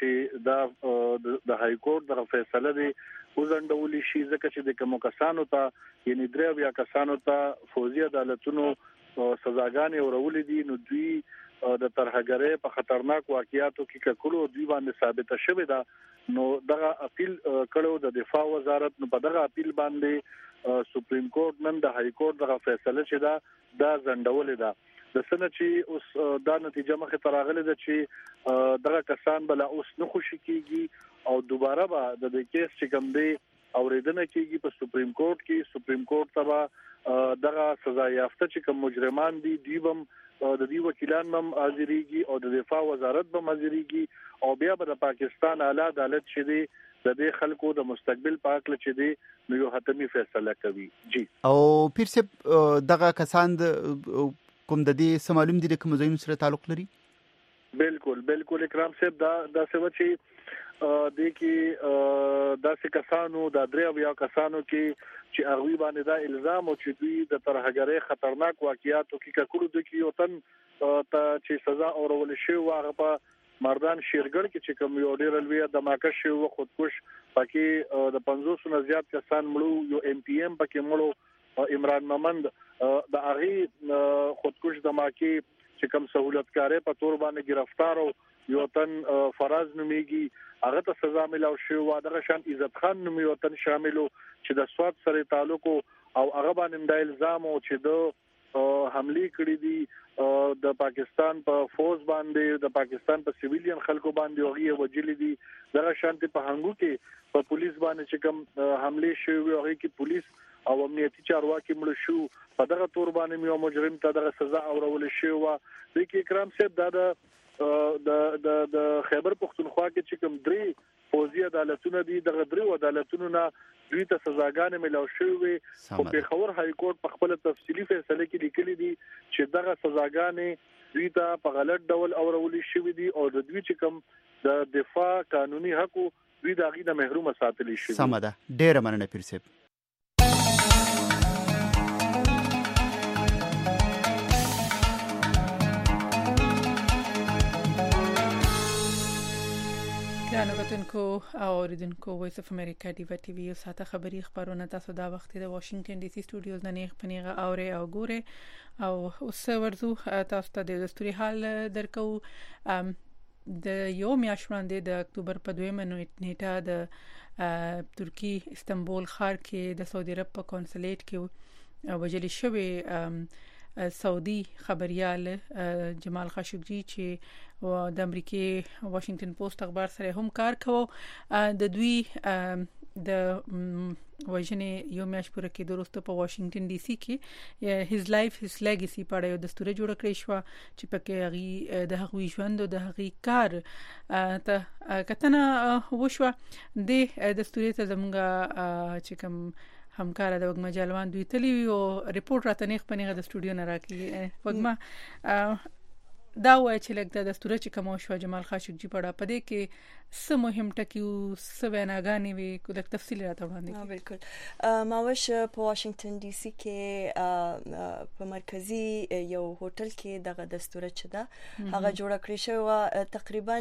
Speaker 9: چې د های کورټ د فیصله دی وزندول شي ځکه چې د کوم کسانو ته یعنی 3 کسانو ته فوزي عدالتونو سزاګانې ورولې دي نو دوی د ترهګرۍ په خطرناک واقعیاتو کې ککړو دوی باندې ثابته شوې ده نو دغه اپیل کړو د دفاع وزارت نو په دغه اپیل باندې سپریم کورټ نن د های کورټ دغه فیصله چې دا ځندولې ده د سنه چې اوس دا نتیجه مخه تراغله ده چې دغه کسان بل اوس نه خوشی کیږي او دوباره به د کیس چې کوم دی اوریدنه کیږي په سپریم کورټ کې سپریم کورټ ته دغه سزا یافته چې کوم مجرمان دي دیوم د دې وکیلان هم حاضرېږي او د دفاع وزارت هم حاضرېږي او بیا به د پاکستان اعلی عدالت چې دی د دې خلکو د مستقبل په اړه چې دی نو یو حتمی فیصله کوي. جی
Speaker 8: او پیر صاحب دغه کسان کوم د دې سمالوم دي کوم ځایونو سره تعلق لري؟
Speaker 9: بالکل اکرام صاحب دا څه چې د کې داسې کسانو د 3 کسانو کې چې هغه باندې دا الزام او چې دوی د ترهګرۍ خطرناک واقعیاتو کې ککړو د کې یو تن ته چې سزا اورول شي واغه په مردان شیرګل کې چې کوم یو ډیر لوی دماکه شو خودکش پکې د 500 نه زیات کسان مړو یو ام پی ام پکې مړو عمران ممند د هغه خودکش دماکه چې کوم سہولتکارې په تور باندې گرفتار او یو تن فراز نومیږي هغه ته سزا ملاو شو او دغه شان عزت خان نومي یو تن شاملو چې د سواد سره تعلق او هغه باندې د الزام او چې د حمله کړې دي د پاکستان په فوج باندې د پاکستان په سیویلین خلکو باندې هغه وجلې دي دغه شان په هنګو کې په پولیس باندې چې کوم حمله شوی هغه کې پولیس او امنیتي چارواکي مړ شو په دغه تور باندې یو مجرم ته دغه سزا اورول شي او د کې اکرام صاحب د خیبر پختونخوا کې چې کوم 3 فوزي عدالتونه دي دغه 3 عدالتونو نه دوی ته سزاګانې ملاو شوې او پیښور های کورټ په خپل تفصیلی فیصله کې لیکلي دي چې دغه سزاګانې دوی ته په غلط ډول اورول شوې دي او د دوی چې کوم د دفاع قانوني حق دوی د هغه نه محروم ساتل شي.
Speaker 8: سمه ده ډیره مننه پیر صاحب.
Speaker 2: نوکتونکو او اوریدونکو وایس اف امریکا ډیوا ټي وی ساته خبری خبرونه تاسو دا وخت د واشنگټن ډي سي سټوډیوز نه نیغ پنیغه اوري او ګوره او اوس ورزو تاسو ته د دستوري حال درکو د یو میاشت وړاندې د اکتوبر په 2 نیټه د ترکی استنبول ښار کې د سعودي عرب په کنسولیټ کې وجلی شوی سعودي خبريال جمال خاشقجي چې د امریکای واشنگټن پوسټ اخبار سره هم کار کوي د دوی د وژنې یو میاشت پوره کې درسته په واشنگټن ډي سي کې هیز لایف هیز لیګسي په اړه یو دستور جوړ کړی شو چې پکې هغه د هغوی ژوند او د هغوی کار ته کتنه وشو د دستور ته زموږ چې کوم همکار د وګما جلوان دوی تلی او ریپورت راته نه خپنه د سټوډیو نه راکړي وګما دا وای چې لکه د دستور چې کوم شو جمال خاشقجي پړه پدې کې څه مهم ټکیو څه ویناګانی وی کوم تفصیل راته وړاندې.
Speaker 1: بالکل ما وش په واشنگټن ډي سي کې په مرکزی یو هوټل کې دغه دستور چې دا هغه جوړ کړی شو تقریبا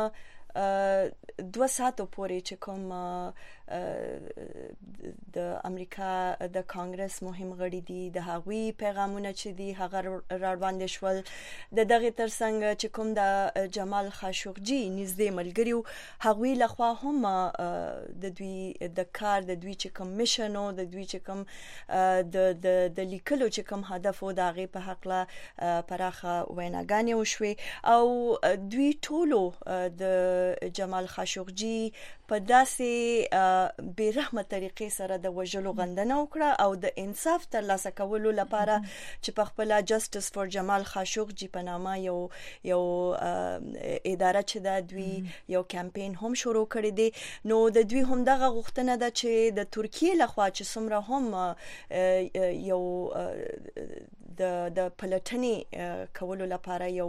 Speaker 1: 2 ساعتو پورې چې کوم د امریکا د کانګرس مهم غړي دي د هغوی پیغامونه چې دي هغه راوړاندې شول د دغه ترڅنګ چې کوم د جمال خاشقجي نږدې ملګریو هغوی لخوا هم د دوی د کار د دوی چې کوم میشن او د دوی چې کوم د لیکلو چې کوم هدف او د هغه په حق لا پراخه ویناګانې وشوي او دوی ټولو د د جمال خاشقجي په داسې بیرحمه طریقې سره د وژلو غندنه وکړه او د انصاف ترلاسه کولو لپاره چې په خپل جسټس فور جمال خاشقجي په نامه یو اداره چې د دوی یو کمپاین هم شروع کړی دی نو د دوی هم دغه غوښتنه ده چې د ترکیه لخوا چې څومره هم یو د پلټنې کولو لپاره یو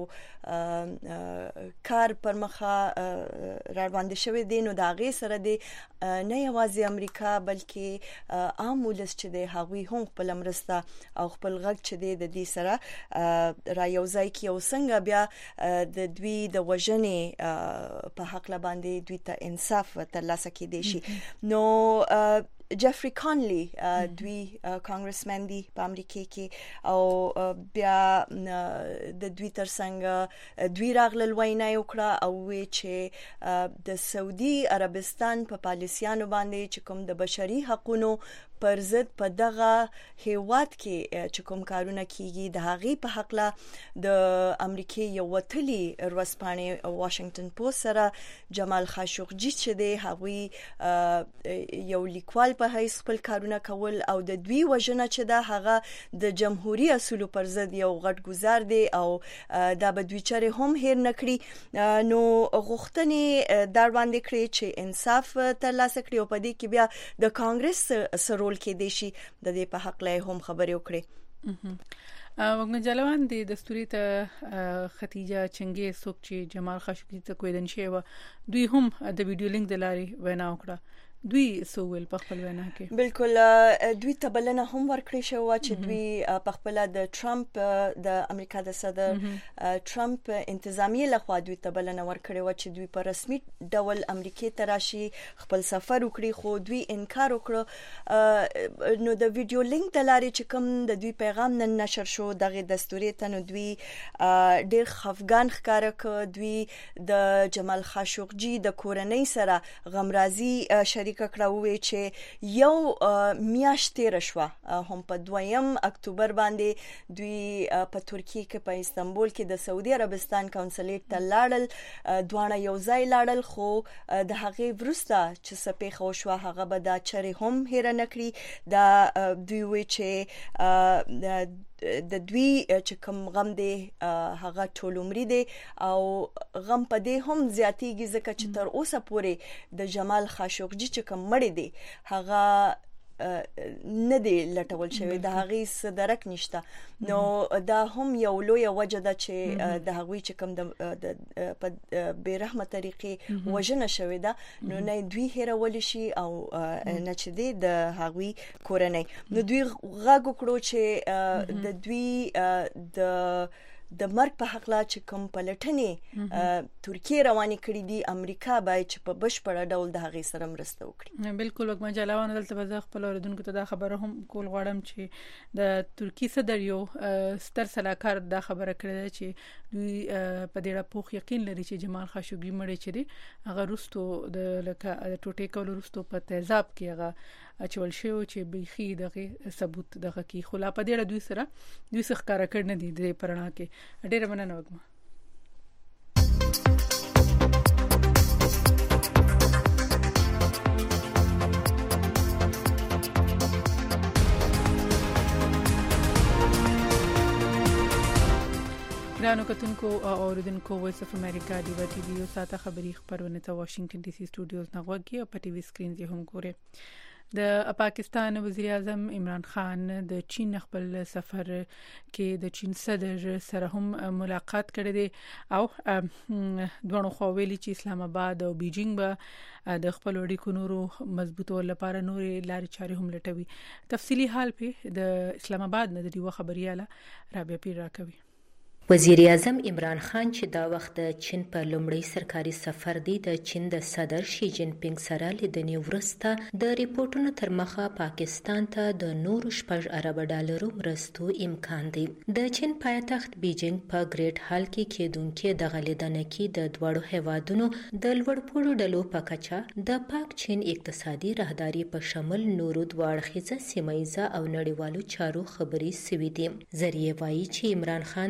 Speaker 1: کار پر مخه روان شوی دی نو دا غي سره دی نه یوازې امریکا بلکې عام ولس چې دی هغوی هم خپل مرسته او خپل غږ چې دی د دې سره را یوځای کی او څنګه بیا د دوی د وژنې په حق باندې دوی ته انصاف ترلاسه کیدی شي نو جفري کانلی دوی کانګرسمن دی په امریکا کې او بیا د دوی ترڅنګ دوی راغلل وینا وکړه او وی چې د سعودي عربستان په پالیسیانو باندې چې کوم د بشري حقوقو پر ضد په دغه هیواد کې چې کوم کارونه کیږي د هغې په حق له د امریکای یو وتلی ورځپاڼې واشنگټن پوسټ سره جمال خاشقجي چې دی هغوی یو لیکوال په حیث خپل کارونه کول او د دوی وژنه چې دا هغه د جمهوریت اصولو پر ضد یو غټ گزار دی او دا به دوی چره هم هیر نکړي نو غوښتنې در باندې کړی چې انصاف ترلاسه کړي او په دې کې بیا د کانګرس سرول کې دي شي د دې په حق له هم خبرې وکړي
Speaker 2: وګن جلوان د دستوري ته ختیجه چنګي څوک چې جمال خاشقجي ته کوی دنشي و دوی هم د ویډیو لینک د لارې وینا وکړه دوی سوول په خپل وینا کې
Speaker 1: بالکل دوی ته بلنه هم ورکړی شو چې دوی په خپل د ټرمپ د امریکا د صدر ټرمپ انتظامیه لخوا دوی ته بلنه ورکړی و چې دوی په رسمي ډول امریکا ته راشي خپل سفر وکړي خو دوی انکار وکړ نو د ویډیو لینک د لارې چې کوم د دوی پیغام نن نشر شو دغه دستوري ته نو دوی ډېر خفګان ښکارا ک دوی د جمال خاشقجي د کورنۍ سره غمرازي شریک کړه چې یو میاشت تیر شو هم په 2 اکتوبر باندې دوی په ترکیه کې په استانبول کې د سعودي عربستان کونسلیټ ته لاړل دوه یو ځای لاړل خو د هغه ورسته چې سپېخ او شو هغه به دا چره هم هیر نکړي دا دوی وی چې د دوی چې کوم غم دی هغه ټول عمر دی او غم په دې هم زیاتیږي ځکه چې تر اوسه پورې د جمال خاشقجي چې کوم مړ دی هغه نه دی لټول شوی د هغه صدرک نشته نو دا هم یو لوی وجه ده چې د هغه چې کوم د بیرحمه طریقې وژنه شوی ده نو نه دوی هیرول شي او نه چې د هغه کورنۍ نو دوی غاګو کړو چې د دوی د مرګ په حق لا چې کوم پلټنې ترکیه روانې کړې دي امریکا باید چې په بشپړه ډول د هغې سره مرسته وکړي
Speaker 2: بالکل وګما جلاوان دلته به خپل اوریدونکو ته دا خبره هم کول غواړم چې د ترکیه صدر یو ستر سلاکار دا خبره کړې چې دوی په دې اړه پوښ یقین لري چې جمال خاشقجي مړ چې هغه روستو د لکه ټوټې کول روستو په تیزاب کې هغه اچول شو چې بيخي دغه ثبوت دغه کی خلا په دې دوی سره دوی ښکارا کړ نه دي د پرنا کې ډېر مننه وګم ګرانو کتونکو او اوریدونکو وایس اف امریکا دی ټي وی او ساته خبري خبرونه ته واشنگټن ډي سي سټوډیوز نه غوږی او په ټي وی سکرین یې هم ګوري د پاکستان وزیر اعظم عمران خان د چین خپل سفر کې د چین صدر سره هم ملاقات کړې ده او دوه خو ویلي چې اسلام آباد او بیجینګ به د خپل اړیکو نورو مضبوطو لپاره نورې لارې چارې هم لټوي تفصيلي حال په د اسلام آباد نه د یو خبرياله رابعه پیر راکوي
Speaker 10: وزیر اعظم عمران خان چې دا وخت د چین په لومړی سرکاري سفر دی د چین د صدر شي جین پینګ سره لیدنې ورسته د ریپورتونو تر مخه پاکستان ته د نورو 6 ارب ډالرو مرستو امکان دی د چین پایتخت بیجینګ په ګریټ هال کې کېدونکې د غلیدنه کې د دوړو هیوادونو د لوړپوړو ډلو په کچا د پاک چین اقتصادي راهداري په شمول نورو دواړخیزه سیمایزه او نړیوالو چارو خبري سوي دي ذریعہ وایي چې عمران خان د چین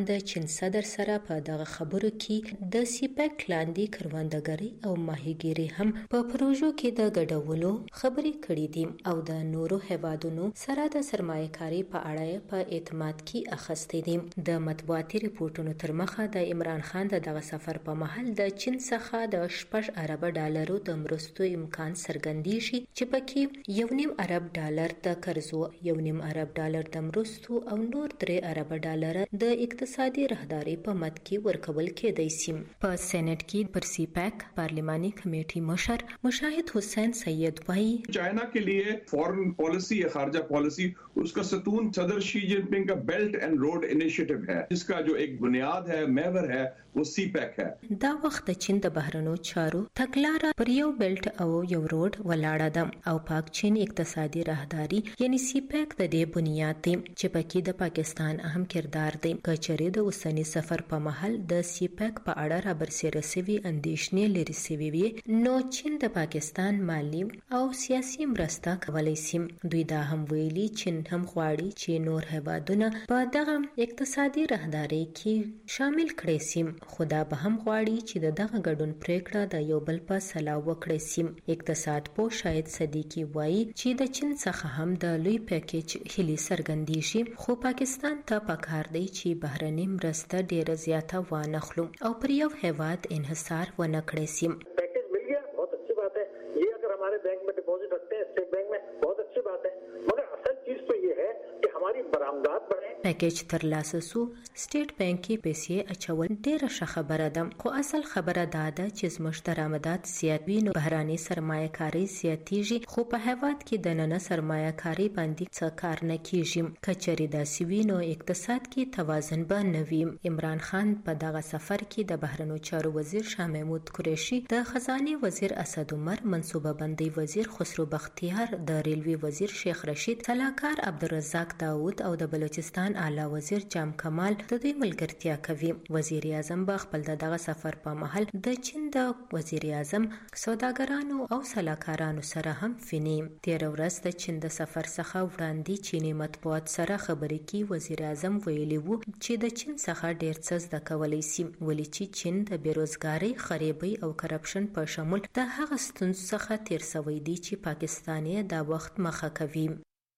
Speaker 10: چین صدر سره په دغه خبرو کې د سیپیک لاندې کروندګري او ماهیګیري هم په پروژو کې د ګډولو خبرې کړې دي او د نورو هیوادونو سره د سرمایه‌کاري په اړه په اعتماد کې اخستې دي. د مطبوعاتي ریپورتونو تر مخه د عمران خان دغه سفر په مهال د چین څخه د 6 ارب ډالرو د مرستو امکان څرګندېږي چې پکې 1.5 ارب ډالر د قرضو، 1.5 ارب ډالر د مرستو او نور 3 ارب ډالر د اقتصادي راهداري په مد کې ورکول کېدای شي. په سېنات کې پر سیپیک پارلماني کمیټې مشر مشاهد حسین سید وايي
Speaker 11: चाइना के लिए फॉरेन पॉलिसी या खारजा पॉलिसी उसका सतून सदर शी जिनपिंग का बेल्ट एंड रोड इनिशिएटिव है जिसका जो एक बुनियाद है महवर है वो सीपैक है.
Speaker 10: دا وخت چین د بهرنو چارو تګلاره پر یو بیلټ او یو روډ ولاړه ده او پاک چین اقتصادي راهداري یعنی سیپیک د دې بنیاد دی چې پکې د پاکستان اهم کردار دی. کچري د اوسنی سفر په محل د سیپیک په اړه را برسېره سوي اندېښنې لري سوي وي نو چین د پاکستان مالی او سیاسي مرسته کولای شي. دوی دا هم ویلي چین هم غواړي چې نور هیوادونه په دغه اقتصادي راهداري کې شامل کړي شي خو دا به هم غواړي چې دغه ګډون پریکړه د یو بل په سلا وکړي شي. اقتصاد پوه شاید صدیقي وایي چې د چین څخه هم د لوی پیکیج هلي څرګندېږي خو پاکستان ته پکار دی چې بهرنۍ مرسته ډیره زیاته وانخلو او پر یو هیواد انحصار ونه کړي شي.
Speaker 12: पैकेज मिल गया बहुत अच्छी बात है. ये अगर हमारे बैंक में डिपॉजिट रखते हैं स्टेट बैंक में बहुत अच्छी बात है मगर असल चीज तो ये है कि हमारी बरामदात बढ़े.
Speaker 10: پیکیج ترلاسه سو سټیټ بانک کې پیسې اچول ډیره ښه خبره ده خو اصل خبره دا ده چې زموږ درآمدات زیات وي نو بهراني سرمایه‌کاري زیاتېږي خو په هیواد کې د نن سرمایه‌کاري باندې څه کار نه کیږي. کچري داسې وي نو اقتصاد کې توازن به نه وي. عمران خان په دغه سفر کې د بهرنیو چارو وزیر شاه محمود قریشي، د خزانه وزیر اسد عمر، منصوبه بندي وزیر خسرو بختیار، د ریلوي وزیر شیخ رشید، سلاکار عبدالرزاق داود او د بلوچستان اعلی وزیر جام کمال د دوی ملګرتیا کوي. وزیر اعظم به خپل دغه سفر په محل د چین د وزیر اعظم سوداګرانو او سلاکارانو سره هم فني. تیر ورځ د چین د سفر څخه وړاندې چینی مطبوعات سره خبرې کې وزیر اعظم ویلي وو چې د چین څخه ډیر څه زده کولای شي ولې چې چین د بیروزګاری، خریبۍ او کرپشن په شمول د هغه ستونزو څخه تیر شوی دی چې پاکستان یې دا وخت مخه کوي.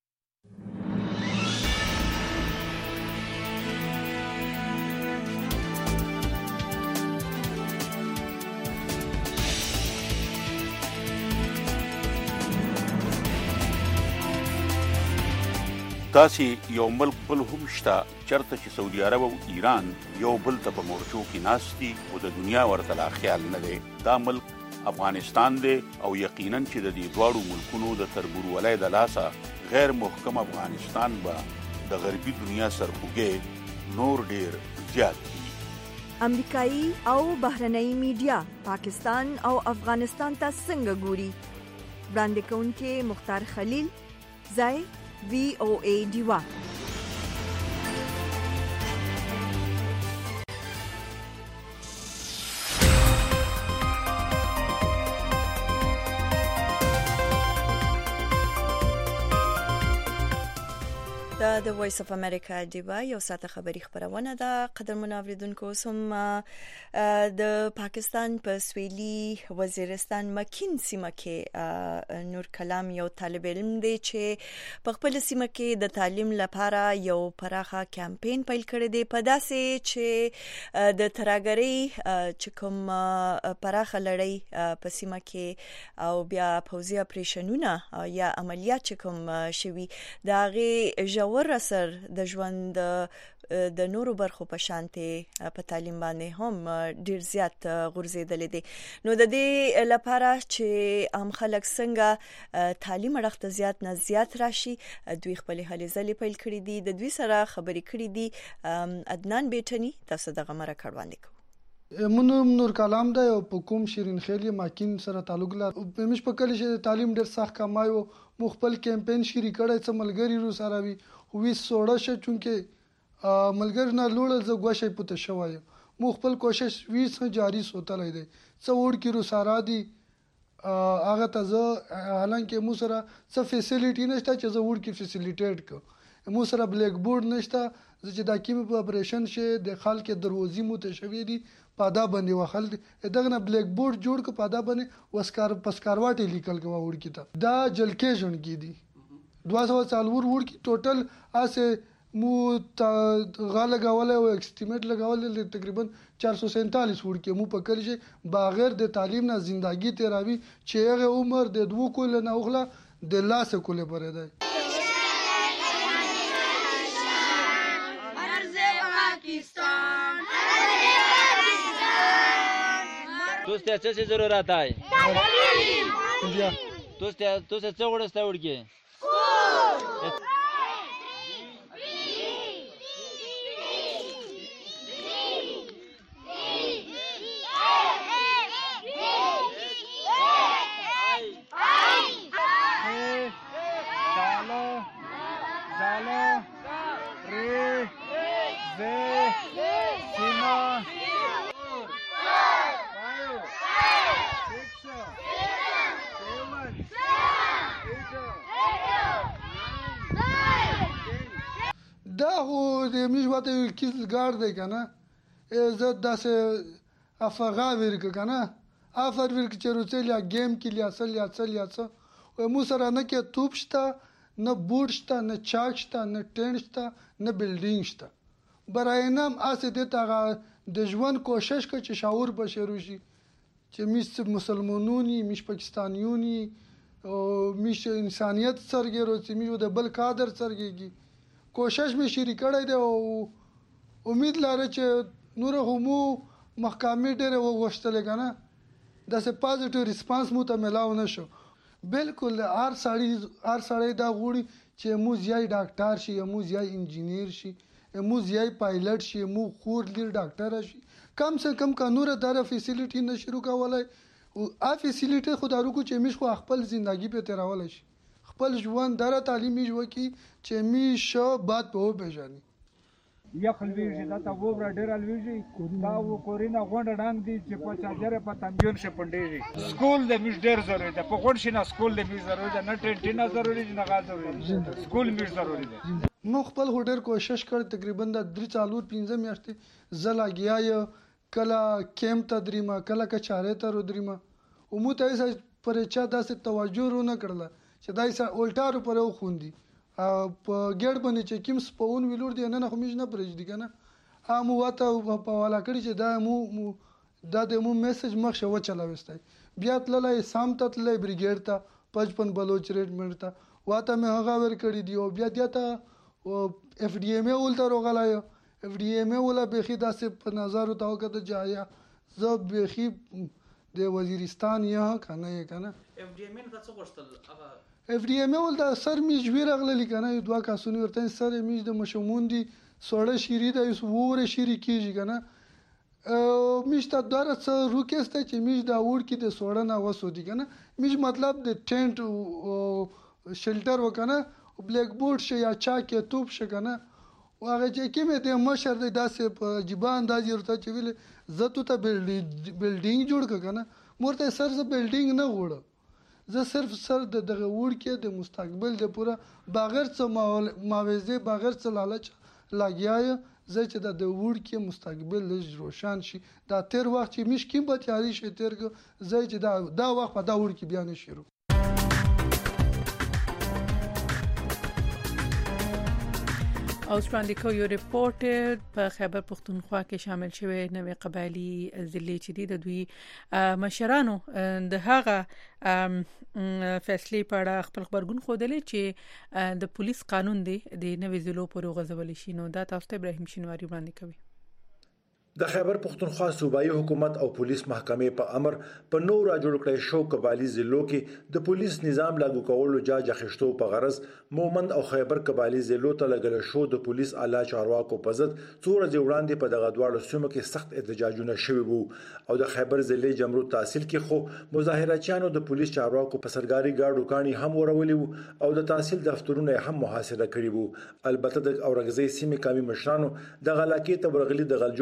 Speaker 13: داسې یو ملک بل هم شته چرته چې سعودي عرب او ایران یو بل ته په مورچو کې ناست دي او د دنیا ورته لا خیال نه دی. دا ملک افغانستان دی او یقینا چې د دې دواړو ملکونو د تربورولۍ د لاسه غیر محکم افغانستان به د غربي دنیا سرخوږی نور ډیر زیات دي.
Speaker 1: امریکایي او بهرنۍ میډیا پاکستان او افغانستان ته څنګه ګوري؟ وړاندې کوونکې مختار خلیل، ځای VOA ډیوا. د وایس اف امریکا ډیوا یو ساعته خبری خبرونه ده. قدرمن اوریدونکو سم د پاکستان په سویلي وزیرستان مکین سیمه کې نور کلام یو طالب علم دی چې په خپل سیمه کې د تعلیم لپاره یو پراخه کمپاین پیل کړی دی په داسې چې د ترهګرۍ چې کوم پراخه لړۍ په سیمه کې او بیا پوځي اپریشنونه یا عملیات چې کوم شوي دا غي ژور اثر د ژوند د نورو برخو په شانتي په تعلیم باندې هم ډیر زیات غورځیدل دي. نو د دې لپاره چې عام خلک څنګه تعلیم اړخ زیات نه زیات راشي دوی خپل هلې ځلې پیل کړې دي. د دوی سره خبرې کړې دي عدنان بیٹنی. تاسو دغه مره کړوندې کو
Speaker 14: منو نور کلام دا او په کوم شیرین خیلی ماکین سره تعلق لري. مش په کله چې تعلیم ډیر سخت کمایو مخبل کمپاین شری کړی څه ملګری رو سره وی وې سوړه شه چونکه ملګری نه لوړ ز غوښه پته شوی مخبل کوشش وې جاری سوتلای دی څه وړ کی رو سره دی هغه ته حالانکه مو سره څه فیسیلیټی نشته چې زه وړ کی فیسیلیټیټ کو مو سره بلیک بورډ نشته چې دا کیمه په اپریشن شه د خلک دروازې متشوي دي پادا باندې وخل دغه نه بلیک بورډ جوړ ک پادا باندې وسکار پسکارواټي لیکل کوه وړ کی ته دا جلکیشن کی دي 200 سالور وړ کی ټوټل اسه مو غاله غاوله او ایسټیمیټ لګاول تقریبا 447 وړ کی مو په کلی شي بغیر د تعلیم نه ژوندۍ تیراوي چې هغه عمر د 2 کول نه اوغله د لاس کوله پرې ده
Speaker 15: دوست څه ضرورت ہے دوست څه وړسته وړکی
Speaker 14: دا هو د میشواته کیسل ګار دی کنه عزت داسه افغا ورک کنه افر ورک چروڅلیا گیم کې لیا څه او مو سره نه کې توپ شته نه بوټ شته نه چاک شته نه ټینټ شته نه بلډینګ شته براینم اسه د تاغه د ژوند کوشش کوي چې شعور به شروع شي چې میس مسلمانونی میش پاکستانیونی او میش انسانیت سرګرو چې میو د بل قادر سرګيږي کوشش می شری کړی دی او امید لاره چې نور همو محکمې ډېر وغوښتل کنه د سه پازیټیو ریسپانس مو ته ملاو نشو بالکل هر سړی دا غوړي چې مو ځای ډاکټر شي مو ځای انجینیر شي مو ځای پایلټ شي مو خور لیر ډاکټر شي کم سے کم قانون دار فیسیلیټي نشرو کولای او ا فیسیلیټي خدارو کو چې میش خو خپل ژوندۍ په تیراول شي خپل ژوند دره تعلیمي ژوند کې چې میش بات په وبېژني
Speaker 16: یخل ویږي دا تا وبره ډیر الویږي دا و کورینا غونډه ډنګ دي چې په چاجره په تنګون شه پندېږي سکول د میش ډیر ضروري ده په غونډ شنه سکول د میش ضروري ده نه ټینټینا ضروري نه غا ضروري سکول میش ضروري ده
Speaker 14: نو خپل هډر کوشش کړ تقریبا د 3-4 میاشتې زلا گیا کلا کیمپ تدریمه کلا کچاره تر دریمه ومو ته پر چا داسې توجه نه کړله چې دای سره الټارو پر خوندي په ګډ باندې چې کوم سپون ویلور دی نه خو میش نه پرېږ دی کنه مو واته په والا کړی چې دا مو میسج مخ شو چلاوستای بیا تللای سام ته تللای بریګیډ ته 55 بلوچ ریټمنټ ته واته مې هغه ور کړی دی او بیا ته اف ډی ایم ولته روغلای اف ډی ایم ولا بخي داسې په نظر او کته جایا زه بخي د وزیرستان یا کنه اف ډی ایم څه غوښتل اف ډی ایم ول دا سر میج ویرغلی کنه یو دوا کاسونی ورته سر میج د مشمون دي سوړه شيری د ووره شيری کیږي کنه میج ته درڅ روکسته چې میج دا وړ کې د سوړه نه وسو دي کنه میج مطلب د ټینټ شلټر وکنه بلیک بورډ شه یا چا کې توپ شه کنه واغه چې کیمه د مشر د داسې په جبان دازي ورته چې ویل زتو ته بلډینګ جوړ کنه مرته سر ز بلډینګ نه غوړ زه صرف سر دغه وړ کې د مستقبل د پوره بغیر څه ماوزه بغیر څه لالچ لاګیای زه چې د وړ کې مستقبل لږ روشن شي دا تیر وخت چې مش کې به تیاری شي تیر زه چې دا وخت په دا وړ کې بیان شروع
Speaker 2: اوس وړاندې کوي یو ریپورت په خیبر پختونخوا کې شامل شوی نوې قبایلی ضلع چې د دوی مشرانو د هغه فیصله په اړه خپل خبرګون خوده چې د پولیس قانون دی د نوې ضلعو پر غځول شي نو دا تاسو ته ابراهیم شینواری وړاندې کوي
Speaker 17: د خیبر پختونخوا صوبایي حکومت او پولیس محکمې په امر په نو را جوړ کړی شو قبایلی ضلعو کې د پولیس نظام لاګو کولو جاج اخیستو په غرض مومند او خیبر قبایلی ضلعو ته لګل شو د پولیس اعلی چارواکو په ضد څو ورځې وړاندې په دغه دواړو سیمو کې سخت احتجاجونه شوي وو او د خیبر ضلع جمرود تحصیل کې خو مظاهرچیانو د پولیس چارواکو په سرګاري ګاډو کانی هم ورولي وو او د تحصیل دفترونه هم محاصره کړي وو البته د اورګزۍ سیمې قومي مشرانو د غلاکې ته ورغلي د غلجور سره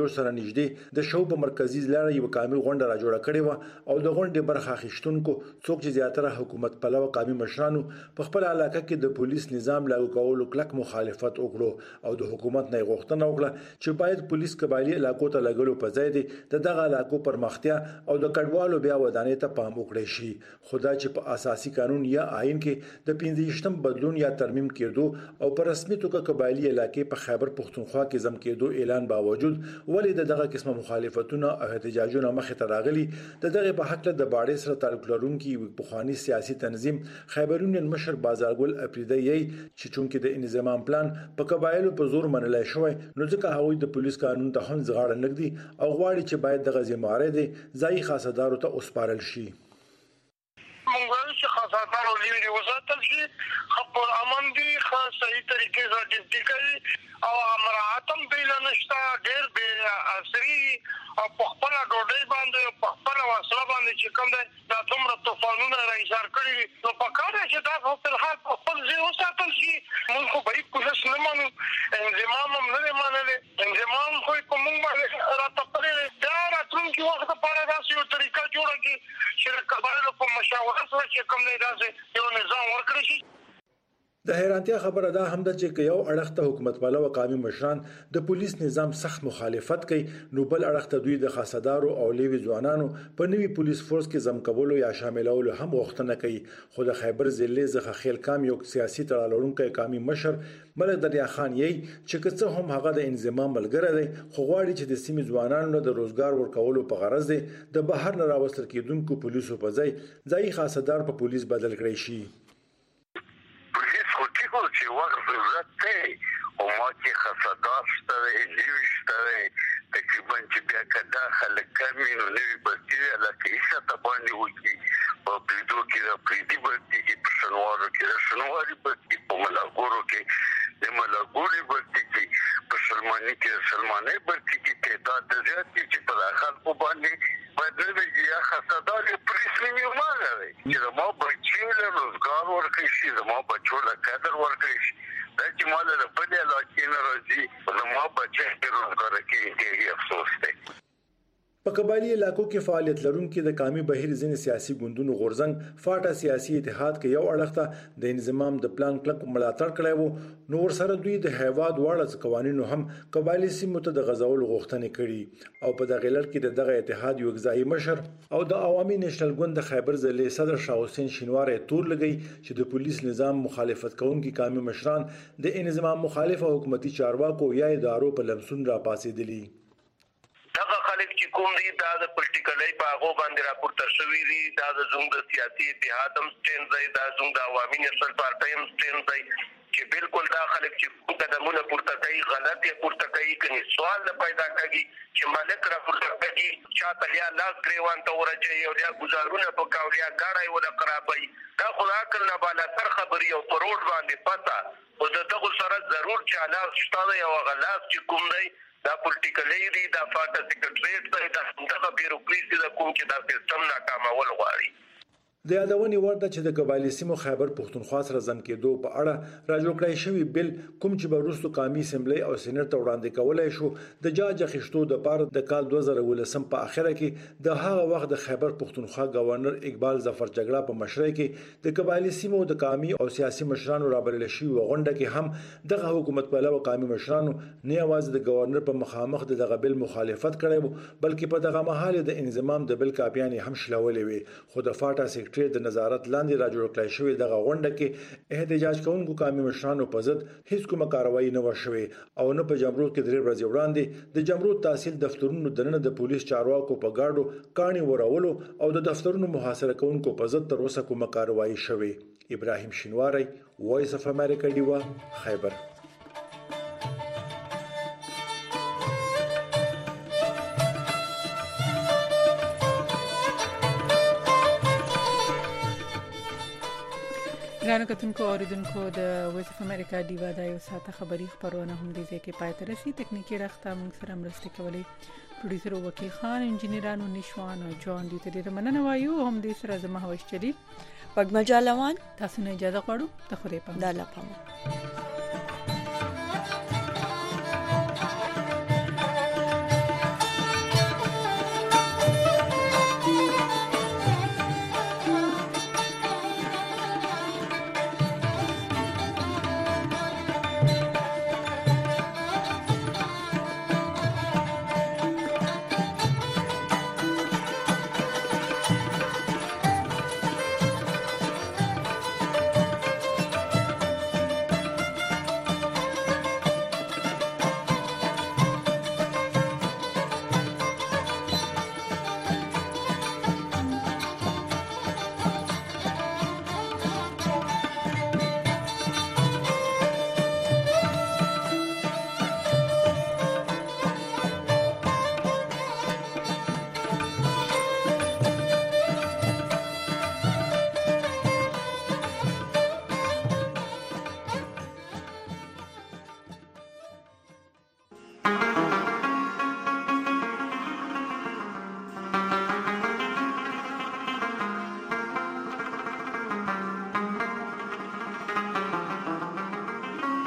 Speaker 17: نږدې د شو په مرکزی لار یو کامل غونډه را جوړه کړې و او د غونډې برخه اخیستونکو څوک چې زیاتره حکومت پلوه قومي مشرانو په خپل علاقه کې د پولیس نظام لاګو کولو کلک مخالفت وکړو او د حکومت نه غوښتنه وکړه چې باید پولیس قبایلی علاقو ته لګولو په ځای د دغه علاقو پرمختیا او د کډوالو بیا ودانۍ ته پام وکړي شي. خدای چې په اساسي قانون یا آئین کې د 15 بدلون یا ترمیم کېدو او په رسمي توګه قبایلی علاقې په خیبر پختونخوا کې زم کېدو اعلان باوجود ولې دغه قسمه مخالفتونه او احتجاجونه مخې ته راغلي. دغه په حق له د باډې سره تعلق لرونکي پخوانی سیاسي تنظیم خیبر یونین مشر بازارګل اپریدی چې چونکې د انضمام پلان په قبایلو په زور منلای شوی نو ځکه هغوی د پولیس قانون ته هم ځغاړه نګدي او غواړي چې باید دغه ذمہاره دي ځای خاصدارو ته وسپارل شي.
Speaker 18: مونږ چې خاصدارو لري وساتل شي خپل امن دي خاص صحیح طریقې سره ډیوټي کوي او امراتم بیل نشتا ډېر به اثري او په خپل ډوډۍ باندې په خپل وسله باندې چې کوم دا څومره طوفانونه راځار کړی نو په کار چې دا په الحال په خپل ځای وساتل شي. موږ خو به کوشش نه مانو انضمام هم نه مانلې انضمام خو کوم باندې راټپلې دا راتلونکي وخت لپاره داسې یو طریقه جوړه کړي چې قبایلو په مشاورت سره چې کوم نه داسې یو نظام ورکړي شي.
Speaker 17: د حیرانتیا خبره ده هم د چې یو اړخته حکومت پلوه قومي مشران د پولیس نظام سخت مخالفت کوي نو بل اړخته دوی د خاصدارو او لیوي ځوانانو په نوي پولیس فورس کې زم کولو یا شاملولو هم غوښتنه کوي. خو د خیبر ضلع څخه خیل کام یو سیاسي تړالونکو قومي مشر ملک دریا خان یې چې کڅه هم هغه د انضمام ملګری دی خو غواړي چې د سیمې ځوانانو د روزګار ورکولو په غرض دی د بهر نه راوستل کېدونکو پولیسو په ځای خاصدار په پولیس بدل کړی شي.
Speaker 18: چې وخت ضرورت دی او ما چې خاصدار شته لیوي شته تقریبا چې بیا کدا خلک کمی نو نوی بستی لکه ایسا تبانی وکی په پریدو کې د پریدي بستی کې په شنوارو کې د شنواري بستی په ملاګورو کې د ملاګوري بستی کې په سلمانی کې د سلمانی بستی کې تعداد د زیات چې په داخل په باندې باید یا خاصدار پولیس نیمه ماغه چې ما بچو له روزګار ورکړي شي زما بچو له قدر ورکړي شي دا چې مال له په دې علاقې نه راځي زما بچو له روزګار کې ډېر افسوس دی.
Speaker 17: په قبایلی علاقو کې فعالیت لرونکي د قومي بهیر ځینې سیاسي ګوندونو غورځنګ فاټا سیاسي اتحاد کې یو اړخته د انضمام د پلان کلک ملاتړ کړی وو نو ورسره دوی د هیواد واړه قوانینو هم قبایلی سیمو ته د غزول غوښتنې کړي او په دغه لړ کې دغه اتحاد یو ځای مشر او د عوامي نېشنل ګوند د خیبر ضلع صدر شاه حسین شینواری تور لګی چې د پولیس نظام مخالفت کوونکي قومي مشران د انضمام مخالفه حکومتي چارواکو یا ادارو په لمسون را پاسېدلي.
Speaker 18: دغه خلک چې کوم دي دا د پولیټیکلي په هغه باندې راپورته شوی دي دا د زموږ د سیاسي اتحاد هم سټین دی دا زموږ د عوامي نېشنل پارټي هم سټین دی چې بالکل دا خلک چې قدمونه پورته کوي غلط یې پورته کوي کني سوال نه پیدا کوي چې مالک راپورته کوي چاته یا لاس گریوان ته ورځي او یا گزارونه په کاوریا غاړای ولا خرابای دا خدا کله بالا تر خبري او پروډ باندې پتا او دغه سره ضرور چې علاوه شته یو غلاف چې کوم دی دا پولیټیکلي دی دا فاټا سیکریټریټ دی دا څنګه بیروکراسي دا کوم چې دا سیستم ناکامول غواړي.
Speaker 17: د یادونې ورته چې د قبایلی سیمو خیبر پختونخوا سره ځم کېدو په اړه را جوړ کړی شوی بل کوم چې به وروسته قومي اسمبلی او سېنات ته وړاندې کولای شو د جاج اخیستو د پاره د کال 2018 په اخره کې د هغه وخت د خیبر پختونخوا گورنر اقبال ظفر جګړه په مشرۍ کې د قبایلی سیمو د قومي او سیاسي مشرانو رابرل شوی غونډه کې هم دغه حکومت په لور قومي مشرانو نه یوازې د گورنر په مخامخ دغه بل مخالفت کړی بلکې په دغه محل د انضمام د بل کاپیان هم شلولې وي. خو د فاټا سیکریټری د نظارت لاندې را جوړ کړی شوی دغه غونډه کې احتجاج کوونکو قومي مشرانو په ضد هیڅ کومه کاروایی نه وشوي او نه په جمرود کې درې ورځې وړاندې د جمرود تحصیل دفترونو دننه د پولیس چارواکو په گاډو کاڼي ورولو او د دفترونو محاصره کوونکو په ضد تر اوسه کومه کاروایی شوی. ابراهیم شینواری وایس اف امریکا دیوا خیبر.
Speaker 2: ګرانو کتونکو اوریدونکو د وایس اف امریکا دیوا د یو ساعته خبری خبرونه هم د ځکه پای ته رسي تکنیکی راخته موږ سره مرسته کوي پروډوسر وکیل خان انجنیرانو نشوان او جان دي ته ډیره مننه وایو هم د سره زما هوښ چلی
Speaker 1: پګمجالوان
Speaker 2: تاسو نه اجازه غواړو ته خوري په
Speaker 1: د الله پامه.